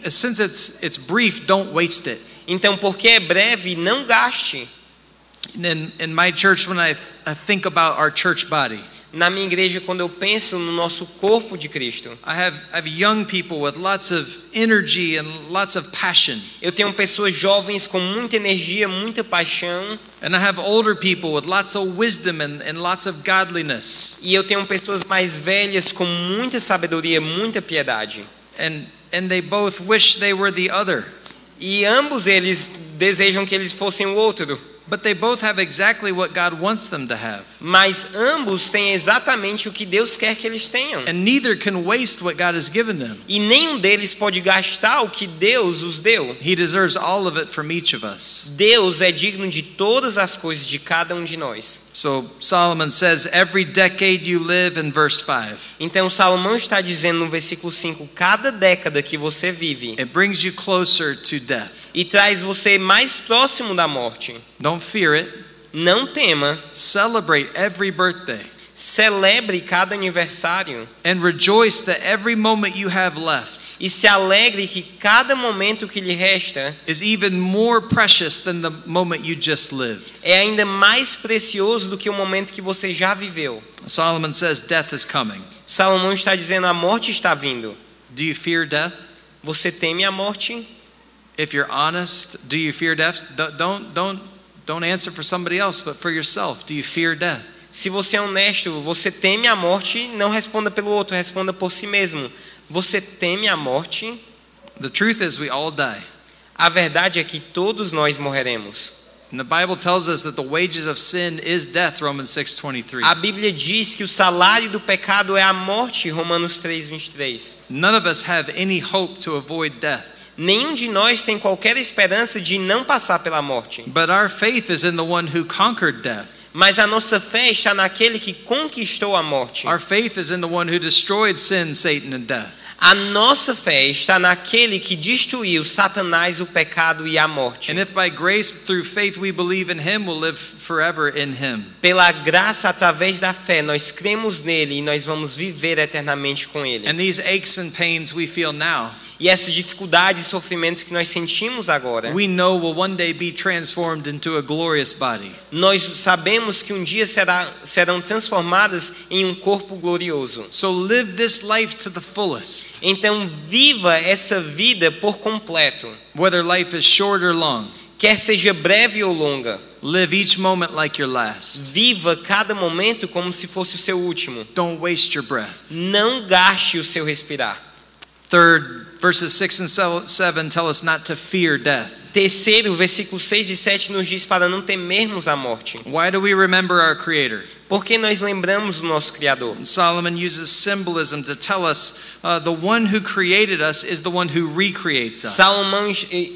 brief, don't waste it. Então, porque é breve, não gaste. In my church, when I think about our church body, na minha igreja, quando eu penso no nosso corpo de Cristo, I have young people with lots of energy and lots of passion. Eu tenho pessoas jovens com muita energia, muita paixão. And I have older people with lots of wisdom and lots of godliness. E eu tenho pessoas mais velhas com muita sabedoria, muita piedade. And they both wish they were the other. E ambos eles desejam que eles fossem o outro. But they both have exactly what God wants them to have. Mas ambos têm exatamente o que Deus quer que eles tenham. And neither can waste what God has given them. E nenhum deles pode gastar o que Deus os deu. He deserves all of it from each of us. Deus é digno de todas as coisas de cada um de nós. So Solomon says every decade you live in verse 5. Então Salomão está dizendo no versículo 5, cada década que você vive, it brings you closer to death. E traz você mais próximo da morte. Don't fear it. Não tema. Celebrate every birthday. Celebre cada aniversário. And rejoice that every moment you have left. E se alegre que cada momento que lhe resta is even more precious than the moment you just lived. É ainda mais precioso do que o momento que você já viveu. Solomon says death is coming. Salomão está dizendo a morte está vindo. Do you fear death? Você teme a morte? If you're honest, do you fear death? Don't answer for somebody else, but for yourself. Do you fear death? Se você é honesto, você teme a morte, não responda pelo outro, responda por si mesmo. Você teme a morte? The truth is we all die. A verdade é que todos nós morreremos. And the Bible tells us that the wages of sin is death, Romans 6:23. A Bíblia diz que o salário do pecado é a morte, Romanos 3:23. None of us have any hope to avoid death. Nenhum de nós tem qualquer esperança de não passar pela morte. But our faith is in the one who conquered death. Mas a nossa fé está naquele que conquistou a morte. Our faith is in the one who destroyed sin, Satan, and death. A nossa fé está naquele que destruiu Satanás, o pecado e a morte. And if by grace through faith we believe in him, we'll live forever in him. Pela graça através da fé nós cremos nele e nós vamos viver eternamente com ele. And these aches and pains we feel now, e essas dificuldades e sofrimentos que nós sentimos agora, we know will one day be transformed into a glorious body. Nós sabemos que um dia serão transformadas em um corpo glorioso. So live this life to the fullest. Então viva essa vida por completo. Whether life is short or long. Quer seja breve ou longa. Live each moment like your last. Viva cada momento como se fosse o seu último. Don't waste your breath. Não gaste o seu respirar. Third, verses 6 and 7 tell us not to fear death. Terceiro, versículos 6 e 7 nos diz para não temermos a morte. Why do we remember our Creator? Porque nós lembramos do nosso Criador. Solomon uses symbolism to tell us the one who created us is the one who recreates us. Salomão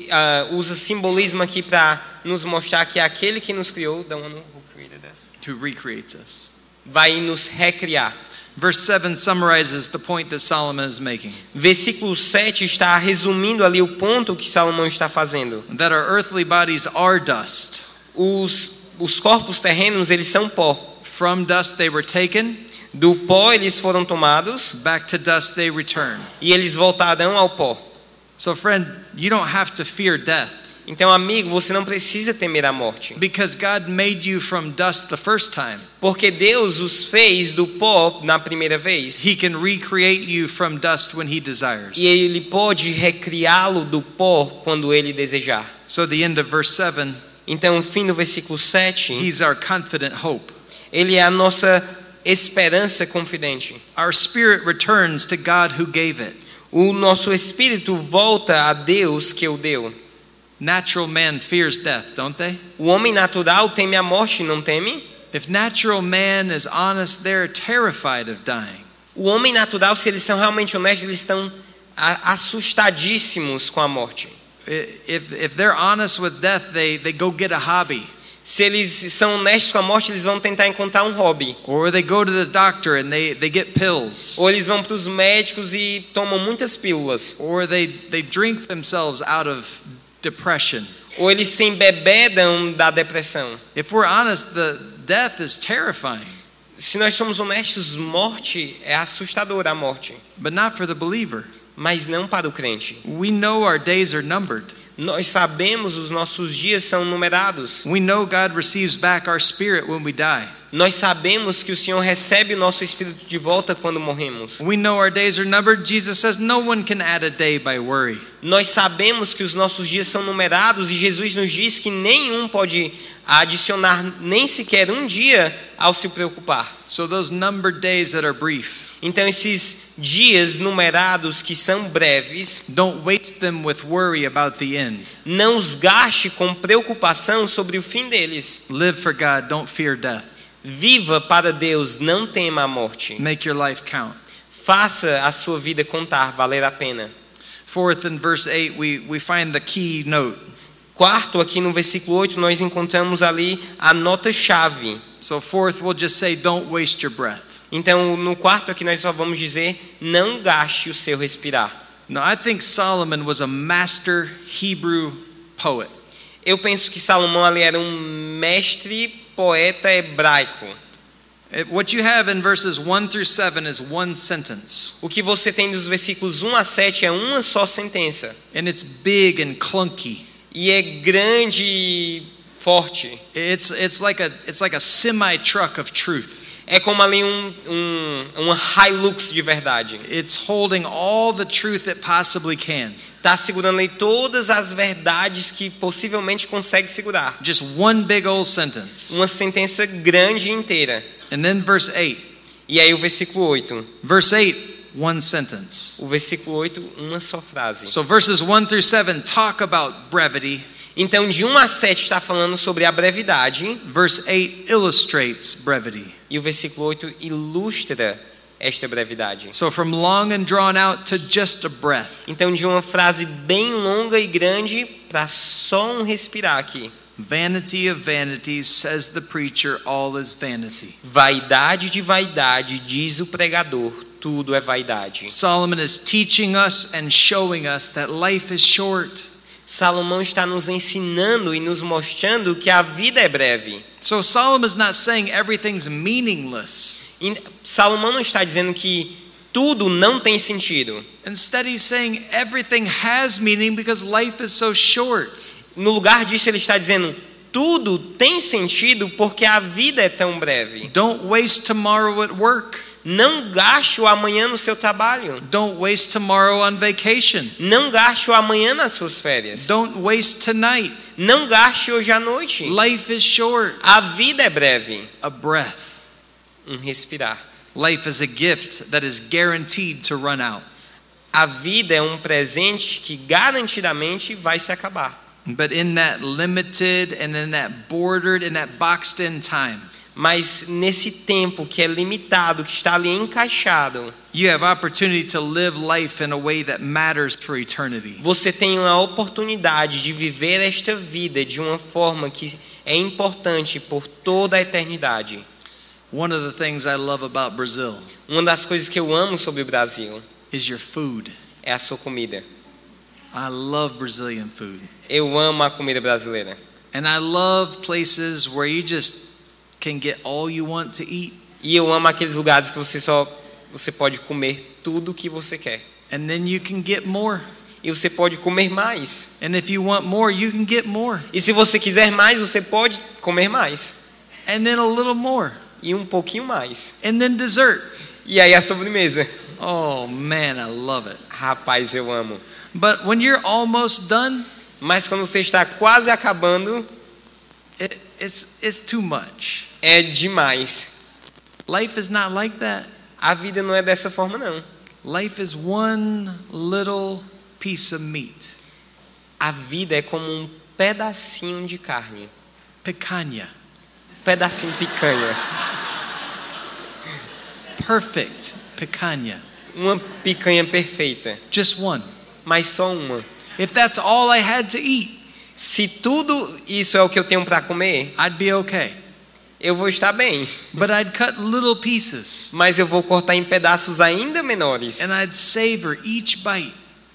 usa simbolismo aqui para nos mostrar que aquele que nos criou, the one who created us, who recreates us, vai nos recriar. Verse 7 summarizes the point that Solomon is making. Versículo 7 está resumindo ali o ponto que Salomão está fazendo. That our earthly bodies are dust. Os corpos terrenos, eles são pó. From dust they were taken. Do pó eles foram tomados. Back to dust they return. E eles voltarão ao pó. So friend, you don't have to fear death. Então, amigo, você não precisa temer a morte. Because God made you from dust the first time. Porque Deus os fez do pó na primeira vez. He can recreate you from dust when he desires. E ele pode recriá-lo do pó quando ele desejar. So the end of verse 7. Então, o fim do versículo 7. He's our confident hope. Ele é a nossa esperança confidente. Our spirit returns to God who gave it. O nosso espírito volta a Deus que o deu. Natural man fears death, don't they? O homem natural teme a morte, não teme? If natural man is honest, they're terrified of dying. O homem natural, se eles são realmente honestos, eles estão assustadíssimos com a morte. If they're honest with death, they go get a hobby. Se eles são honestos com a morte, eles vão tentar encontrar um hobby. Or they go to the doctor and they get pills. Ou eles vão para os médicos e tomam muitas pílulas. Or they drink themselves out of depression. Ou eles se embebedam da depressão. If we're honest, the death is terrifying. Se nós somos honestos, morte é assustadora, a morte. But not for the believer. Mas não para o crente. We know our days are numbered. Nós sabemos os nossos dias são numerados. We know God receives back our spirit when we die. Nós sabemos que o Senhor recebe o nosso espírito de volta quando morremos. We know our days are numbered. Jesus says no one can add a day by worry. Nós sabemos que os nossos dias são numerados e Jesus nos diz que nenhum pode adicionar nem sequer um dia ao se preocupar. So those numbered days that are brief, então esses dias numerados que são breves, don't waste them with worry about the end. Não os gaste com preocupação sobre o fim deles. Live for God, don't fear death. Viva para Deus, não tema a morte. Make your life count. Faça a sua vida contar, valer a pena. Fourth, in verse 8, we find the key note. Quarto, aqui no versículo 8, nós encontramos ali a nota-chave. So fourth, we'll just say, don't waste your breath. Então, no quarto aqui nós só vamos dizer, não gaste o seu respirar. Now, I think Solomon was a master Hebrew poet. Eu penso que Salomão ali era mestre poeta hebraico. What you have in verses 1 through 7 is one sentence. O que você tem dos versículos 1 a 7 é uma só sentença. And it's big and clunky. E é grande e forte. It's like a semi truck of truth. É como ali um Hilux de verdade. It's holding all the truth it possibly can. Está segurando ali todas as verdades que possivelmente consegue segurar. Just one big old sentence. Uma sentença grande inteira. And then verse 8. E aí o versículo 8. Verse 8, one sentence. O versículo 8, uma só frase. So verses 1 through 7 talk about brevity. Então de 1 a 7 está falando sobre a brevidade. Verse 8 illustrates brevity. E o versículo 8 ilustra esta brevidade. So from long and drawn out to just a breath. Então de uma frase bem longa e grande para só um respirar aqui. Vanity of vanities, says the preacher, all is vanity. Vaidade de vaidade, diz o pregador, tudo é vaidade. Solomon is teaching us and showing us that life is short. Salomão está nos ensinando e nos mostrando que a vida é breve. So Solomon is not saying everything's meaningless. Salomão não está dizendo que tudo não tem sentido. Instead, he's saying everything has meaning because life is so short. No lugar disso, ele está dizendo tudo tem sentido porque a vida é tão breve. Don't waste tomorrow at work. Não gaste o amanhã no seu trabalho. Don't waste tomorrow on vacation. Não gaste o amanhã nas suas férias. Don't waste tonight. Não gaste hoje à noite. Life is short. A vida é breve. A breath. Respirar. Life is a gift that is guaranteed to run out. A vida é presente que garantidamente vai se acabar. But in that limited and in that bordered and that boxed in time, mas nesse tempo que é limitado, que está ali encaixado, you have opportunity to live life in a way that matters for eternity. Você tem a oportunidade de viver esta vida de uma forma que é importante por toda a eternidade. One of the things I love about Brazil, uma das coisas que eu amo sobre o Brasil, is your food. É a sua comida. I love Brazilian food. Eu amo a comida brasileira. And I love places where you just can get all you want to eat. E eu amo aqueles lugares que você pode comer tudo o que você quer. And then you can get more. E você pode comer mais. And if you want more, you can get more. E se você quiser mais, você pode comer mais. And then a little more. E um pouquinho mais. And then dessert. E aí a sobremesa. Oh man, I love it. Rapaz, eu amo. But when you're almost done, mas quando você está quase acabando, it's too much. É demais. Life is not like that. A vida não é dessa forma não. Life is one little piece of meat. A vida é como um pedacinho de carne. Picanha. Pedacinho picanha. Perfect picanha. Uma picanha perfeita. Just one. Mas só uma. If that's all I had to eat, Se tudo isso é o que eu tenho para comer, I'd be okay. eu vou estar bem. But I'd cut little pieces Mas eu vou cortar em pedaços ainda menores. and I'd savor each bite.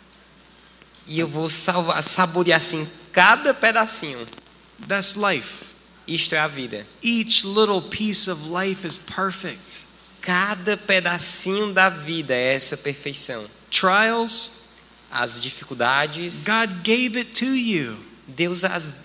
E eu vou saborear assim cada pedacinho. That's life. Isto é a vida. Each little piece of life is perfect. Cada pedacinho da vida é essa perfeição. Trials, As dificuldades, God gave it to you Deus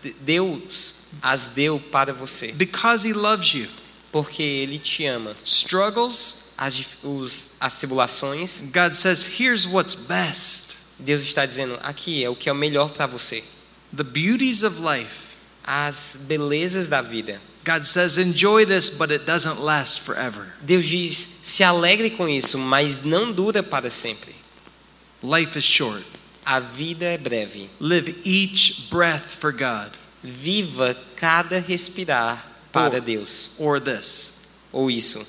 as deu para você. because He loves you. Porque Ele te ama. Struggles, As tribulações, God says, here's what's best. Deus está dizendo, aqui é o que é o melhor para você. The beauties of life, As belezas da vida. God says, enjoy this, but it doesn't last forever. Deus diz, se alegre com isso, mas não dura para sempre. Life is short. A vida é breve. Live each breath for God. Viva cada respirar para Deus. Or this, Ou isso.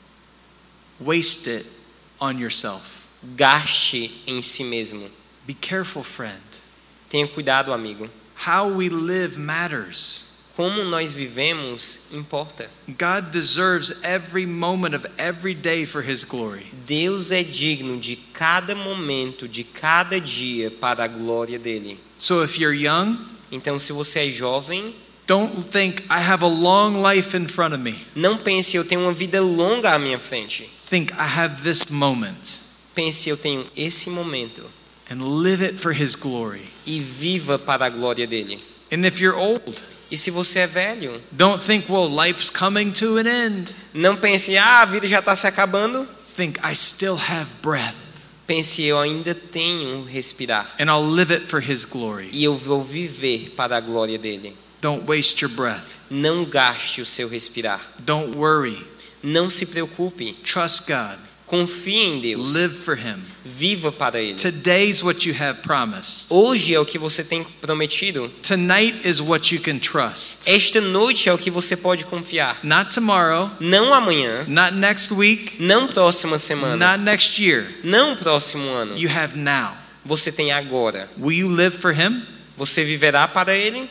waste it on yourself. Gaste em si mesmo. Be careful, friend. Tenha cuidado, amigo. How we live matters. Como nós vivemos importa. God deserves every moment of every day for His glory. Deus é digno de cada momento, de cada dia para a glória dele. So if you're young, Então, se você é jovem, don't think I have a long life in front of me. não pense eu tenho uma vida longa à minha frente. Think I have this moment Pense eu tenho esse momento and live it for His glory. e viva para a glória dele. And if you're old, E se você é velho, don't think, well, life's coming to an end. não pense, a vida já está se acabando. Think I still have breath Pense, eu ainda tenho respirar. and I'll live it for His glory. E eu vou viver para a glória dele. Don't waste your breath. Não gaste o seu respirar. Don't worry. Não se preocupe. Trust God. Confie em Deus. Live for Him. Viva para Ele. Today's what you have promised. Hoje é o que você tem prometido. Tonight is what you can trust. Esta noite é o que você pode confiar. Not tomorrow, Não amanhã. not next week, Não próxima semana. not next year. Não próximo ano. You have now. Você tem agora. Will you live for Him Você viverá para Ele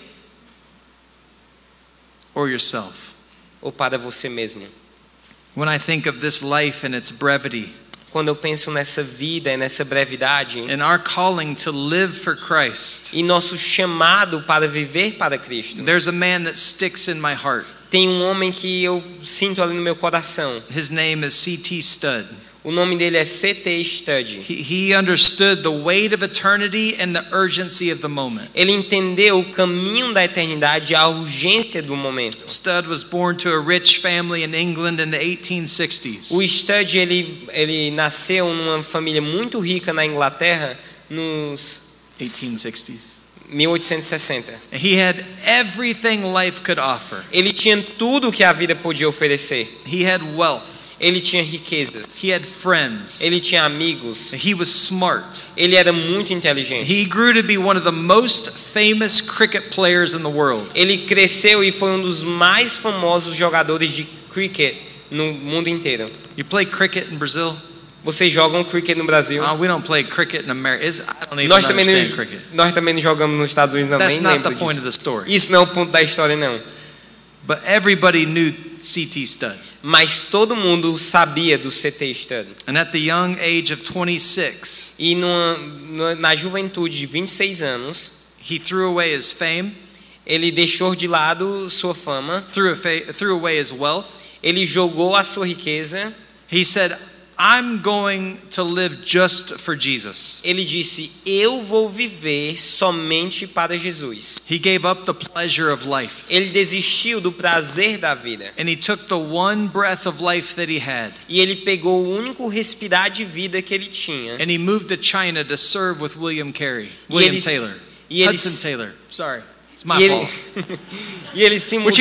or yourself? ou para você mesmo? When I think of this life and its brevity Quando eu penso nessa vida e nessa brevidade and our calling to live for Christ, e nosso chamado para viver para Cristo, there's a man that sticks in my heart. tem um homem que eu sinto ali no meu coração. His name is C.T. Studd. O nome dele é C.T. Studd. He understood the weight of eternity and the urgency of the moment. Ele entendeu o caminho da eternidade e a urgência do momento. Studd was born to a rich family in England in the 1860s. O Studd ele nasceu numa família muito rica na Inglaterra nos 1860s. 1860. He had everything life could offer. Ele tinha tudo que a vida podia oferecer. He had wealth. Ele tinha riquezas. He had friends. Ele tinha amigos. He was smart. Ele era muito inteligente. He grew to be one of the most famous cricket players in the world. Ele cresceu e foi um dos mais famosos jogadores de cricket no mundo inteiro. You play cricket in Brazil? Vocês jogam cricket no Brasil? We don't play cricket in America. I don't even Nós também, understand cricket. nós também não jogamos nos Estados Unidos, That's nem not lembro the point of disso. the story. Isso não é o ponto da história, não. But everybody knew C.T. Studd. Mas todo mundo sabia do C.T. Studd. And at the young age of 26, E na juventude de 26 anos, he threw away his fame, ele deixou de lado sua fama, threw away his wealth. ele jogou a sua riqueza. He said, I'm going to live just for Jesus. Ele disse, eu vou viver somente para Jesus. He gave up the pleasure of life. Ele desistiu do prazer da vida. And he took the one breath of life that he had. E ele pegou o único respirar de vida que ele tinha. And he moved to China to serve with William Taylor. Hudson Taylor. Sorry. It's my fault. E ele se mudou.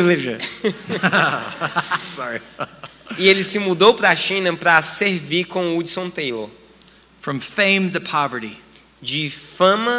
Sorry. E ele se mudou para a China para servir com Hudson Taylor. From fame to poverty. De fama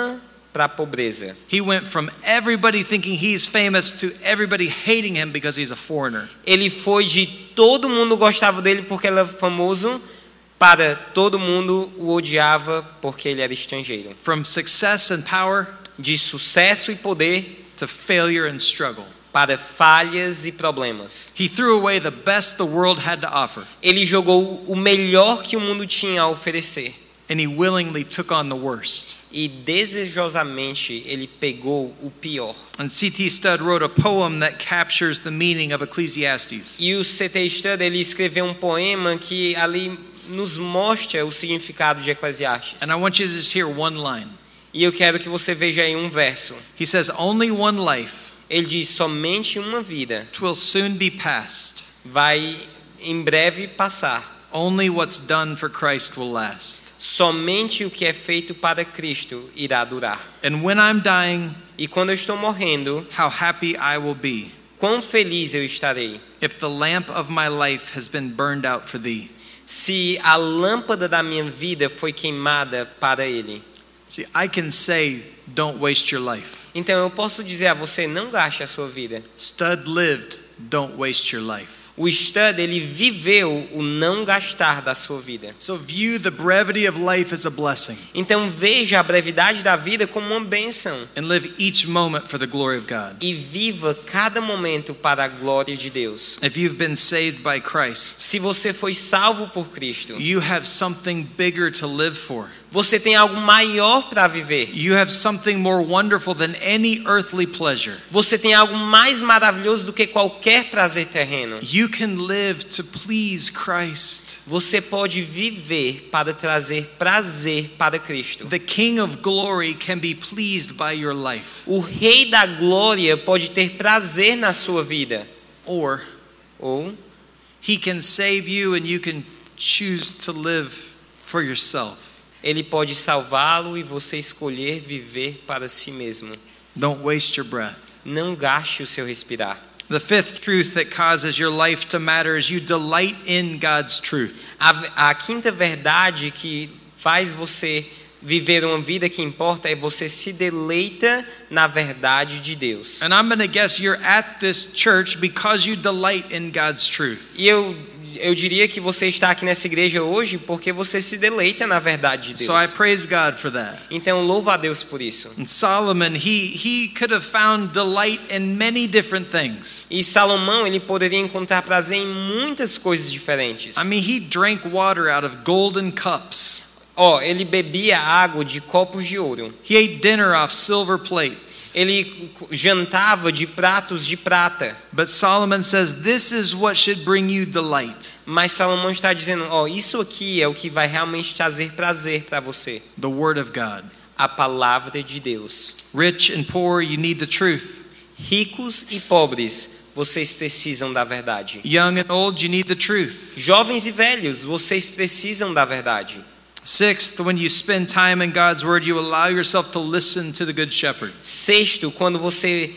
para a pobreza. He went from everybody thinking he's famous to everybody hating him because he's a foreigner. Ele foi de todo mundo gostava dele porque ele era famoso para todo mundo o odiava porque ele era estrangeiro. From success and power De sucesso e poder to failure and struggle. para falhas e problemas. He threw away the best the world had to offer, Ele jogou o melhor que o mundo tinha a oferecer. and he willingly took on the worst. E desejosamente ele pegou o pior. And C.T. Studd wrote a poem that captures the meaning of Ecclesiastes. E o C.T. Studd, ele escreveu um poema que ali nos mostra o significado de Eclesiastes. And I want you to just hear one line. E eu quero que você veja aí um verso. He says, "Only one life, Ele diz: somente uma vida 'twill soon be past. vai em breve passar. Only what's done for Christ will last. Somente o que é feito para Cristo irá durar. And when I'm dying, E quando eu estou morrendo, how happy I will be quão feliz eu estarei if the lamp of my life has been burned out for thee." se a lâmpada da minha vida foi queimada para Ele. See, I can say, don't waste your life. Então eu posso dizer a você: não gaste a sua vida. Studd lived, don't waste your life. O Studd, ele viveu o não gastar da sua vida. So view the brevity of life as a blessing, Então veja a brevidade da vida como uma bênção and live each moment for the glory of God. e viva cada momento para a glória de Deus. If you've been saved by Christ, Se você foi salvo por Cristo, you have something bigger to live for. você tem algo maior para viver. You have something more wonderful than any earthly pleasure. Você tem algo mais maravilhoso do que qualquer prazer terreno. You can live to please Christ. Você pode viver para trazer prazer para Cristo. The King of Glory can be pleased by your life. O Rei da Glória pode ter prazer na sua vida. Or Ou he can save you and you can choose to live for yourself. Ele pode salvá-lo e você escolher viver para si mesmo. Don't waste your breath. Não gaste o seu respirar. The fifth truth that causes your life to matter is you delight in God's truth. A quinta verdade que faz você viver uma vida que importa é você se deleita na verdade de Deus. And I'm going to guess you're at this church because you delight in God's truth. E eu diria que você está aqui nessa igreja hoje porque você se deleita na verdade de So I Deus. praise God for that. Então louva a Deus por isso. And Solomon, he could have found delight in many different things. E Salomão, ele poderia encontrar prazer em muitas coisas diferentes. I mean, he drank water out of golden cups. Ele bebia água de copos de ouro. He ate dinner off silver plates. Ele jantava de pratos de prata. But Solomon says this is what should bring you delight. Mas Salomão está dizendo, isso aqui é o que vai realmente trazer prazer para você. The word of God. A palavra de Deus. Rich and poor, you need the truth. Ricos e pobres, vocês precisam da verdade. Young and old, you need the truth. Jovens e velhos, vocês precisam da verdade. Sixth, when you spend time in God's word, you allow yourself to listen to the good shepherd. Sexto, quando você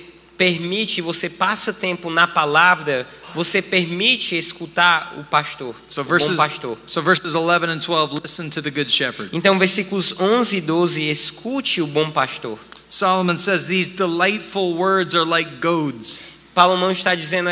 passa tempo na palavra, você permite escutar o pastor, So o bom pastor. verses 11 and 12, listen to the good shepherd. Então, versículos 11 e 12, escute o bom pastor. Solomon says these delightful words are like goads. Salomão está dizendo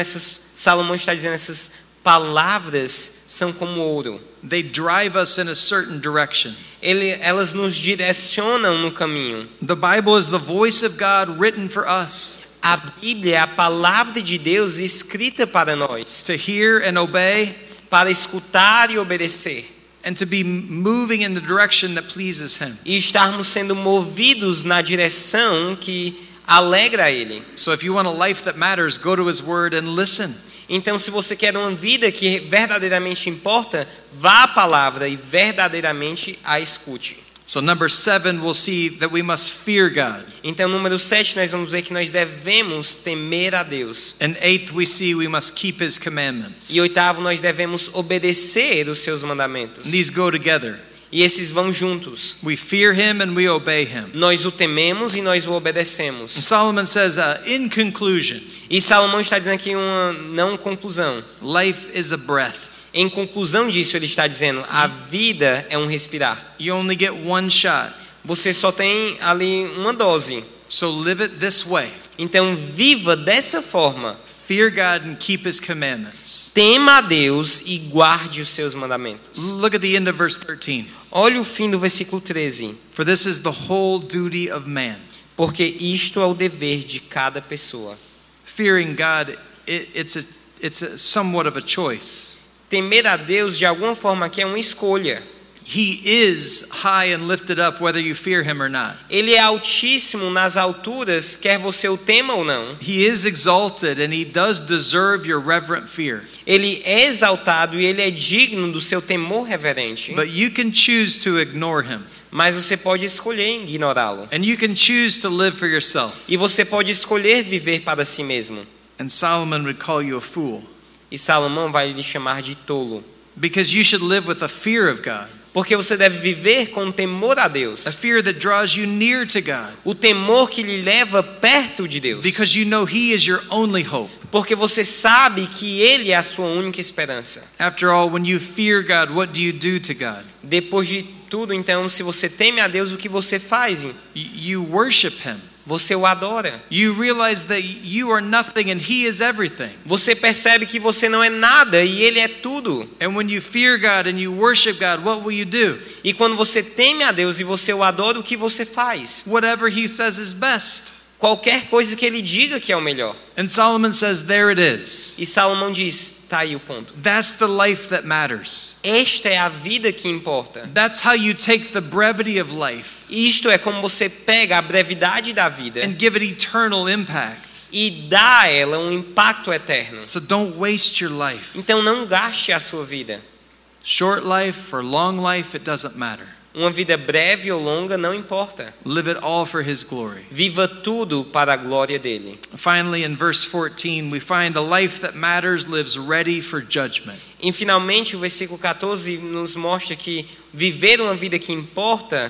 essas palavras são como ouro. They drive us in a certain direction. Elas nos direcionam no caminho. The Bible is the voice of God written for us. A Bíblia é a palavra de Deus escrita para nós, To hear and obey, para escutar e obedecer, and to be moving in the direction that pleases Him. e estarmos sendo movidos na direção que alegra a Ele. So if you want a life that matters, go to His Word and listen. Então, se você quer uma vida que verdadeiramente importa, vá à palavra e verdadeiramente a escute. So number 7, we'll see that we must fear God. Então, número 7, nós vamos ver que nós devemos temer a Deus. And 8th, we see we must keep His commandments. E 8º, nós devemos obedecer os seus mandamentos. And these go together. E esses vão juntos. We fear Him and we obey Him. Nós o tememos e nós o And obedecemos. Solomon says, in conclusion, E Salomão está dizendo aqui uma não conclusão. life is a breath. Em conclusão disso, ele está dizendo, a vida é um respirar. You only get one shot. Você só tem ali uma dose. So live it this way. Então viva dessa forma. Fear God and keep his commandments. Tema a Deus e guarde os seus mandamentos. Look at the end of verse 13. Olha o fim do versículo 13. For this is the whole duty of man. Porque isto é o dever de cada pessoa. Fearing God, it's a somewhat of a choice. Temer a Deus de alguma forma aqui é uma escolha. He is high and lifted up whether you fear him or not. Ele é altíssimo nas alturas, quer você o tema ou não. He is exalted and he does deserve your reverent fear. Ele é exaltado e ele é digno do seu temor reverente. But you can choose to ignore him. Mas você pode escolher ignorá-lo. And you can choose to live for yourself. E você pode escolher viver para si mesmo. And Solomon would call you a fool. E Salomão vai lhe chamar de tolo. Because you should live with a fear of God. Porque você deve viver com temor a Deus. A fear that draws you near to God. O temor que lhe leva perto de Deus. Because you know he is your only hope. Porque você sabe que ele é a sua única esperança. After all, when you fear God, what do you do to God? Depois de tudo, então, se você teme a Deus, o que você faz? You worship him. Você o adora. You realize that you are nothing and he is everything. Você percebe que você não é nada e ele é tudo. And when you fear God and you worship God, what will you do? E quando você teme a Deus e você o adora, o que você faz? Whatever he says is best. Qualquer coisa que ele diga que é o melhor. And Solomon says, there it is. E Salomão diz, tá aí o ponto. That's the life that matters. Esta é a vida que importa. That's how you take the brevity of life. Isto é como você pega a brevidade da vida and give it eternal impact. E dá a ela um impacto eterno. So don't waste your life. Então não gaste a sua vida. Short life or long life, it doesn't matter. Uma vida breve ou longa não importa. Live it all for his glory. Viva tudo para a glória dele. Finally, in verse 14, we find a life that matters lives ready for judgment. E finalmente o versículo 14 nos mostra que viver uma vida que importa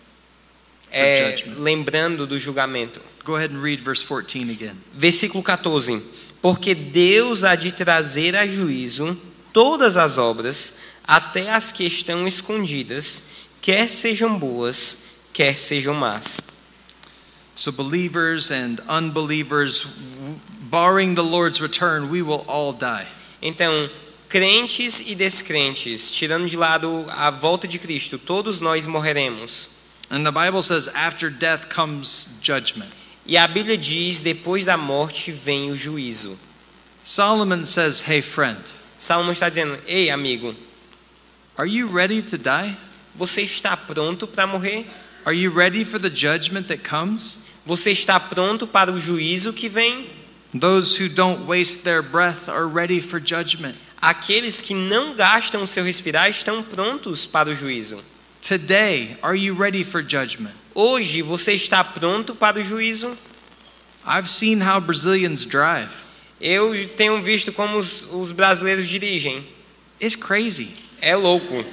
é lembrando do julgamento. Go ahead and read verse 14 again. Versículo 14. Porque Deus há de trazer a juízo todas as obras, até as que estão escondidas, quer sejam boas, quer sejam más. So believers and unbelievers, barring the Lord's return, we will all die. Então, crentes e descrentes, tirando de lado a volta de Cristo, todos nós morreremos. And the Bible says after death comes judgment. E a Bíblia diz, depois da morte vem o juízo. Solomon says, hey friend. Salomão está dizendo, ei amigo. Are you ready to die? Você está pronto para morrer? Are you ready for the judgment that comes? Você está pronto para o juízo que vem? Those who don't waste their breath are ready for judgment. Aqueles que não gastam o seu respirar estão prontos para o juízo. Today, are you ready for judgment? Hoje você está pronto para o juízo? I've seen how Brazilians drive. Eu tenho visto como os brasileiros dirigem. It's crazy. É louco.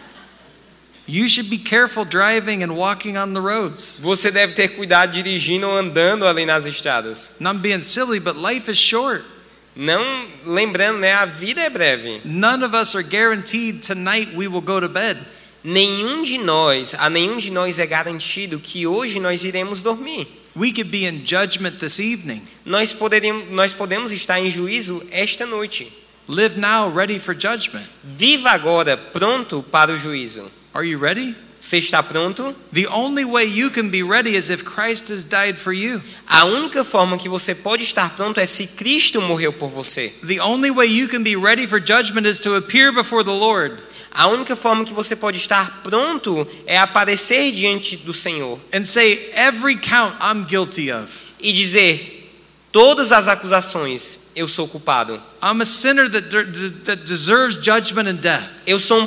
You should be careful driving and walking on the roads. Você deve ter cuidado dirigindo ou andando ali nas estradas. Not being silly, but life is short. Não, lembrando, né, a vida é breve. None of us are guaranteed tonight we will go to bed. A nenhum de nós é garantido que hoje nós iremos dormir. We could be in judgment this evening. Nós podemos estar em juízo esta noite. Live now ready for judgment. Viva agora pronto para o juízo. Are you ready? Você está pronto? The only way you can be ready is if Christ has died for you. A única forma que você pode estar pronto é se Cristo morreu por você. The only way you can be ready for judgment is to appear before the Lord. A única forma que você pode estar pronto é aparecer diante do Senhor. And say, every count I'm guilty of. E dizer, todas as acusações, eu sou culpado. I'm a sinner that deserves judgment and death. Eu sou um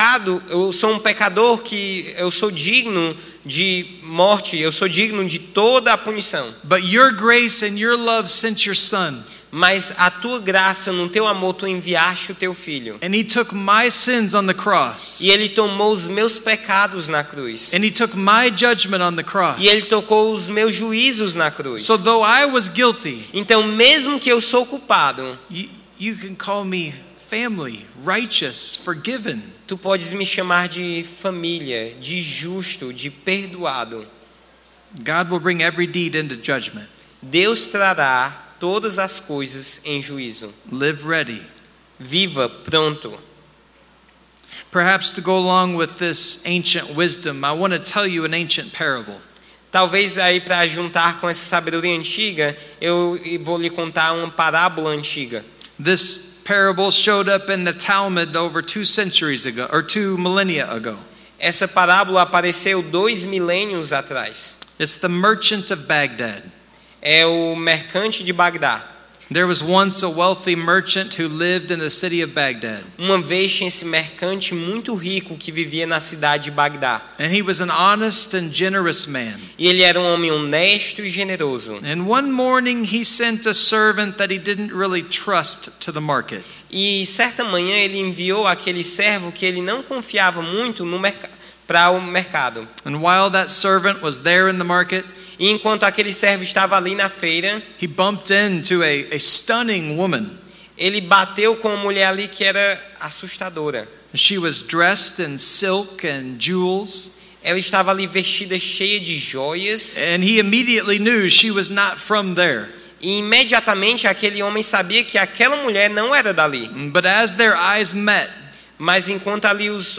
pecador que eu sou digno de morte, eu sou digno de toda a punição. But your grace and your love sent your son. Mas a tua graça, no teu amor, tu enviaste o teu filho. And he took my sins on the cross. E ele tomou os meus pecados na cruz. And he took my judgment on the cross. E ele tocou os meus juízos na cruz. So though I was guilty, então mesmo que eu sou culpado, you can call me family, righteous, forgiven. Tu podes me chamar de família, de justo, de perdoado. God will bring every deed into judgment. Deus trará todas as coisas em juízo. Live ready. Viva pronto. Perhaps to go along with this ancient wisdom, I want to tell you an ancient parable. Talvez aí para juntar com essa sabedoria antiga, eu vou lhe contar uma parábola antiga. This parable showed up in the Talmud over 2 centuries ago, or 2 millennia ago. Essa parábola apareceu 2 milênios atrás. It's the merchant of Baghdad. É o mercante de Bagdá. There was once a wealthy merchant who lived in the city of Baghdad. Uma vez tinha esse mercante muito rico que vivia na cidade de Bagdá. And he was an honest and generous man. E ele era um homem honesto e generoso. And one morning he sent a servant that he didn't really trust to the market. E certa manhã ele enviou aquele servo que ele não confiava muito no para o mercado. And while that servant was there in the market, E enquanto aquele servo estava ali na feira, he bumped into a stunning woman. ele bateu com uma mulher ali que era assustadora. She was dressed in silk and jewels, Ela estava ali vestida cheia de joias. and he immediately knew she was not from there. E imediatamente aquele homem sabia que aquela mulher não era dali. But as their eyes met, Mas enquanto ali os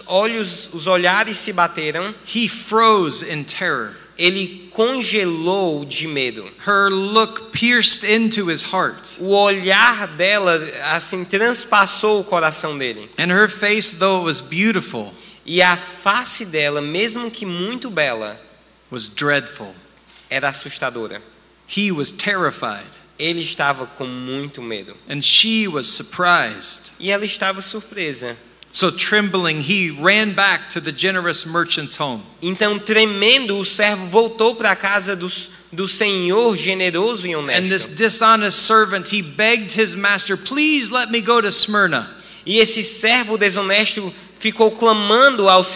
olhares se bateram, he froze in terror. ele congelou de medo. Her look pierced into his heart, O olhar dela assim transpassou o coração dele. and her face, though it was beautiful, E a face dela, mesmo que muito bela, was dreadful. era assustadora. He was terrified, Ele estava com muito medo. and she was surprised. E ela estava surpresa. So trembling, he ran back to the generous merchant's home. Então, tremendo, o servo voltou para a casa do senhor generoso e And this honesto. dishonest servant, he begged his master, "Please let me go to Smyrna." E esse servo desonesto ficou clamando ao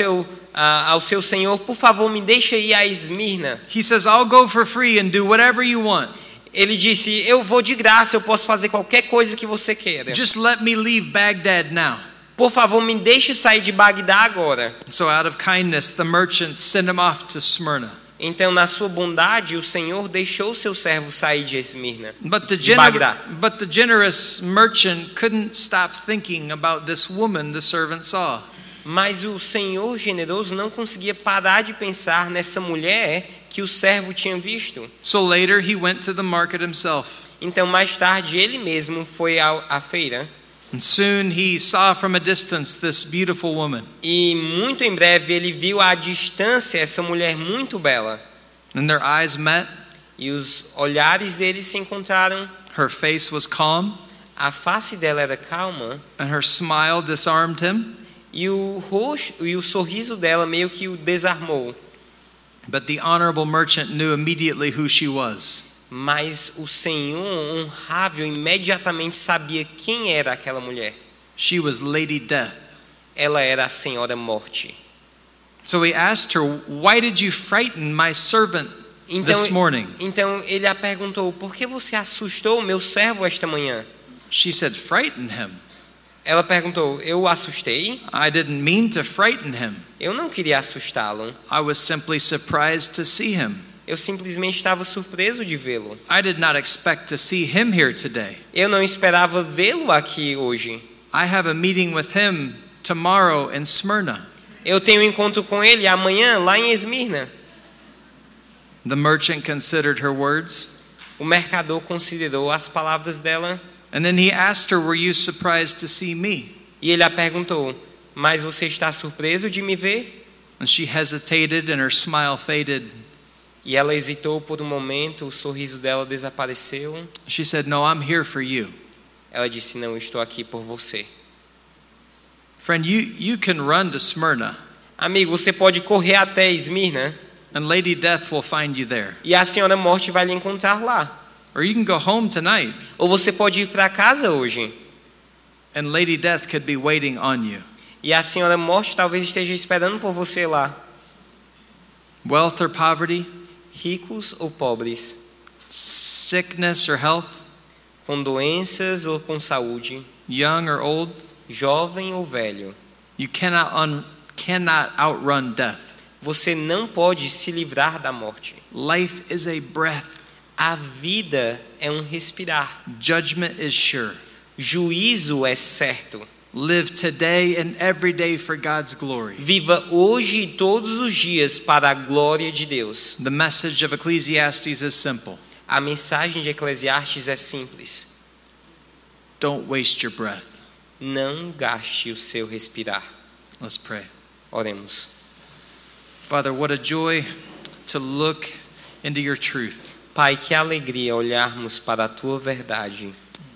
seu senhor: por favor, me deixa ir a Esmirna. He says, "I'll go for free and do whatever you want. Ele disse: eu vou de graça, eu posso fazer qualquer coisa que você queira. Just let me leave Baghdad now." Por favor, me deixe sair de Bagdá agora. So out of kindness, the merchant sent him off to Smyrna. Então, na sua bondade, o Senhor deixou seu servo sair de Esmirna. But the Baghdad. generous merchant couldn't stop thinking about this woman the servant saw. Mas o Senhor generoso não conseguia parar de pensar nessa mulher que o servo tinha visto. So later he went to the market himself. Então, mais tarde, ele mesmo foi à feira. And soon he saw from a distance this beautiful woman. E muito em breve ele viu à distância essa mulher muito bela. And their eyes met. E os olhares deles se encontraram. Her face was calm, A face dela era calma. and her smile disarmed him. E o sorriso dela meio que o desarmou. But the honorable merchant knew immediately who she was. Mas o Senhor honrável imediatamente sabia quem era aquela mulher. She was Lady Death. Ela era a Senhora Morte. So he asked her, "Why did you frighten my servant this morning?" Então ele a perguntou: por que você assustou o meu servo esta manhã? She said, "Frighten him? Ela perguntou: eu o assustei? I didn't mean to frighten him. Eu não queria assustá-lo. I was simply surprised to see him. Eu simplesmente estava surpreso de vê-lo. I did not expect to see him here today. Eu não esperava vê-lo aqui hoje. I have a meeting with him tomorrow in Smyrna." Eu tenho um encontro com ele amanhã lá em Esmirna. The merchant considered her words, O mercador considerou as palavras dela and then he asked her, "Were you surprised to see me?" e ele a perguntou: mas você está surpreso de me ver? And she hesitated and her smile faded. E ela hesitou por um momento, o sorriso dela desapareceu. She said, "No, I'm here for you." Ela disse: não, eu estou aqui por você. Friend, you can run to Smyrna, Amigo, você pode correr até Esmirna and Lady Death will find you there. e a Senhora Morte vai lhe encontrar lá. Or you can go home tonight, Ou você pode ir para casa hoje and Lady Death could be waiting on you. e a Senhora Morte talvez esteja esperando por você lá. Wealth or poverty, Ricos ou pobres, sickness or health, com doenças ou com saúde, young or old, jovem ou velho, you cannot outrun death. você não pode se livrar da morte. Life is a breath. A vida é um respirar. Judgment is sure. Juízo é certo. Live today and every day for God's glory. Viva hoje e todos os dias para a glória de Deus. The message of Ecclesiastes is simple. A mensagem de Eclesiastes é simples. Don't waste your breath. Não gaste o seu respirar. Let's pray. Oremos. Father, what a joy to look into your truth. Pai, que alegria olharmos para a tua verdade.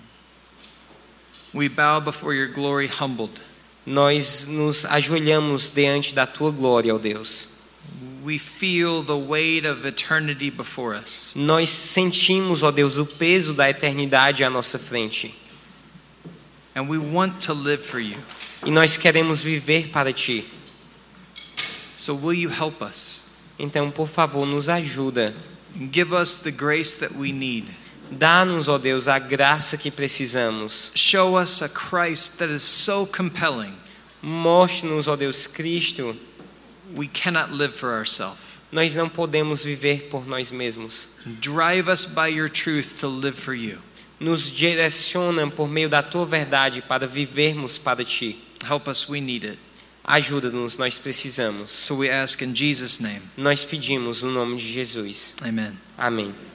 We bow before your glory humbled. Nós nos ajoelhamos diante da tua glória, ó Deus. We feel the weight of eternity before us. Nós sentimos, ó Deus, o peso da eternidade à nossa frente. And we want to live for you. E nós queremos viver para ti. So will you help us? Então, por favor, nos ajuda. And give us the grace that we need. Dá-nos, ó Deus, a graça que precisamos. Show us a Christ that is so compelling. Mostre-nos, ó Deus, Cristo. We cannot live for ourselves. Nós não podemos viver por nós mesmos. Drive us by your truth to live for you. Nos direciona por meio da tua verdade para vivermos para ti. Help us, we need it. Ajuda-nos, nós precisamos. So we ask in Jesus' name. Nós pedimos no nome de Jesus. Amen. Amém.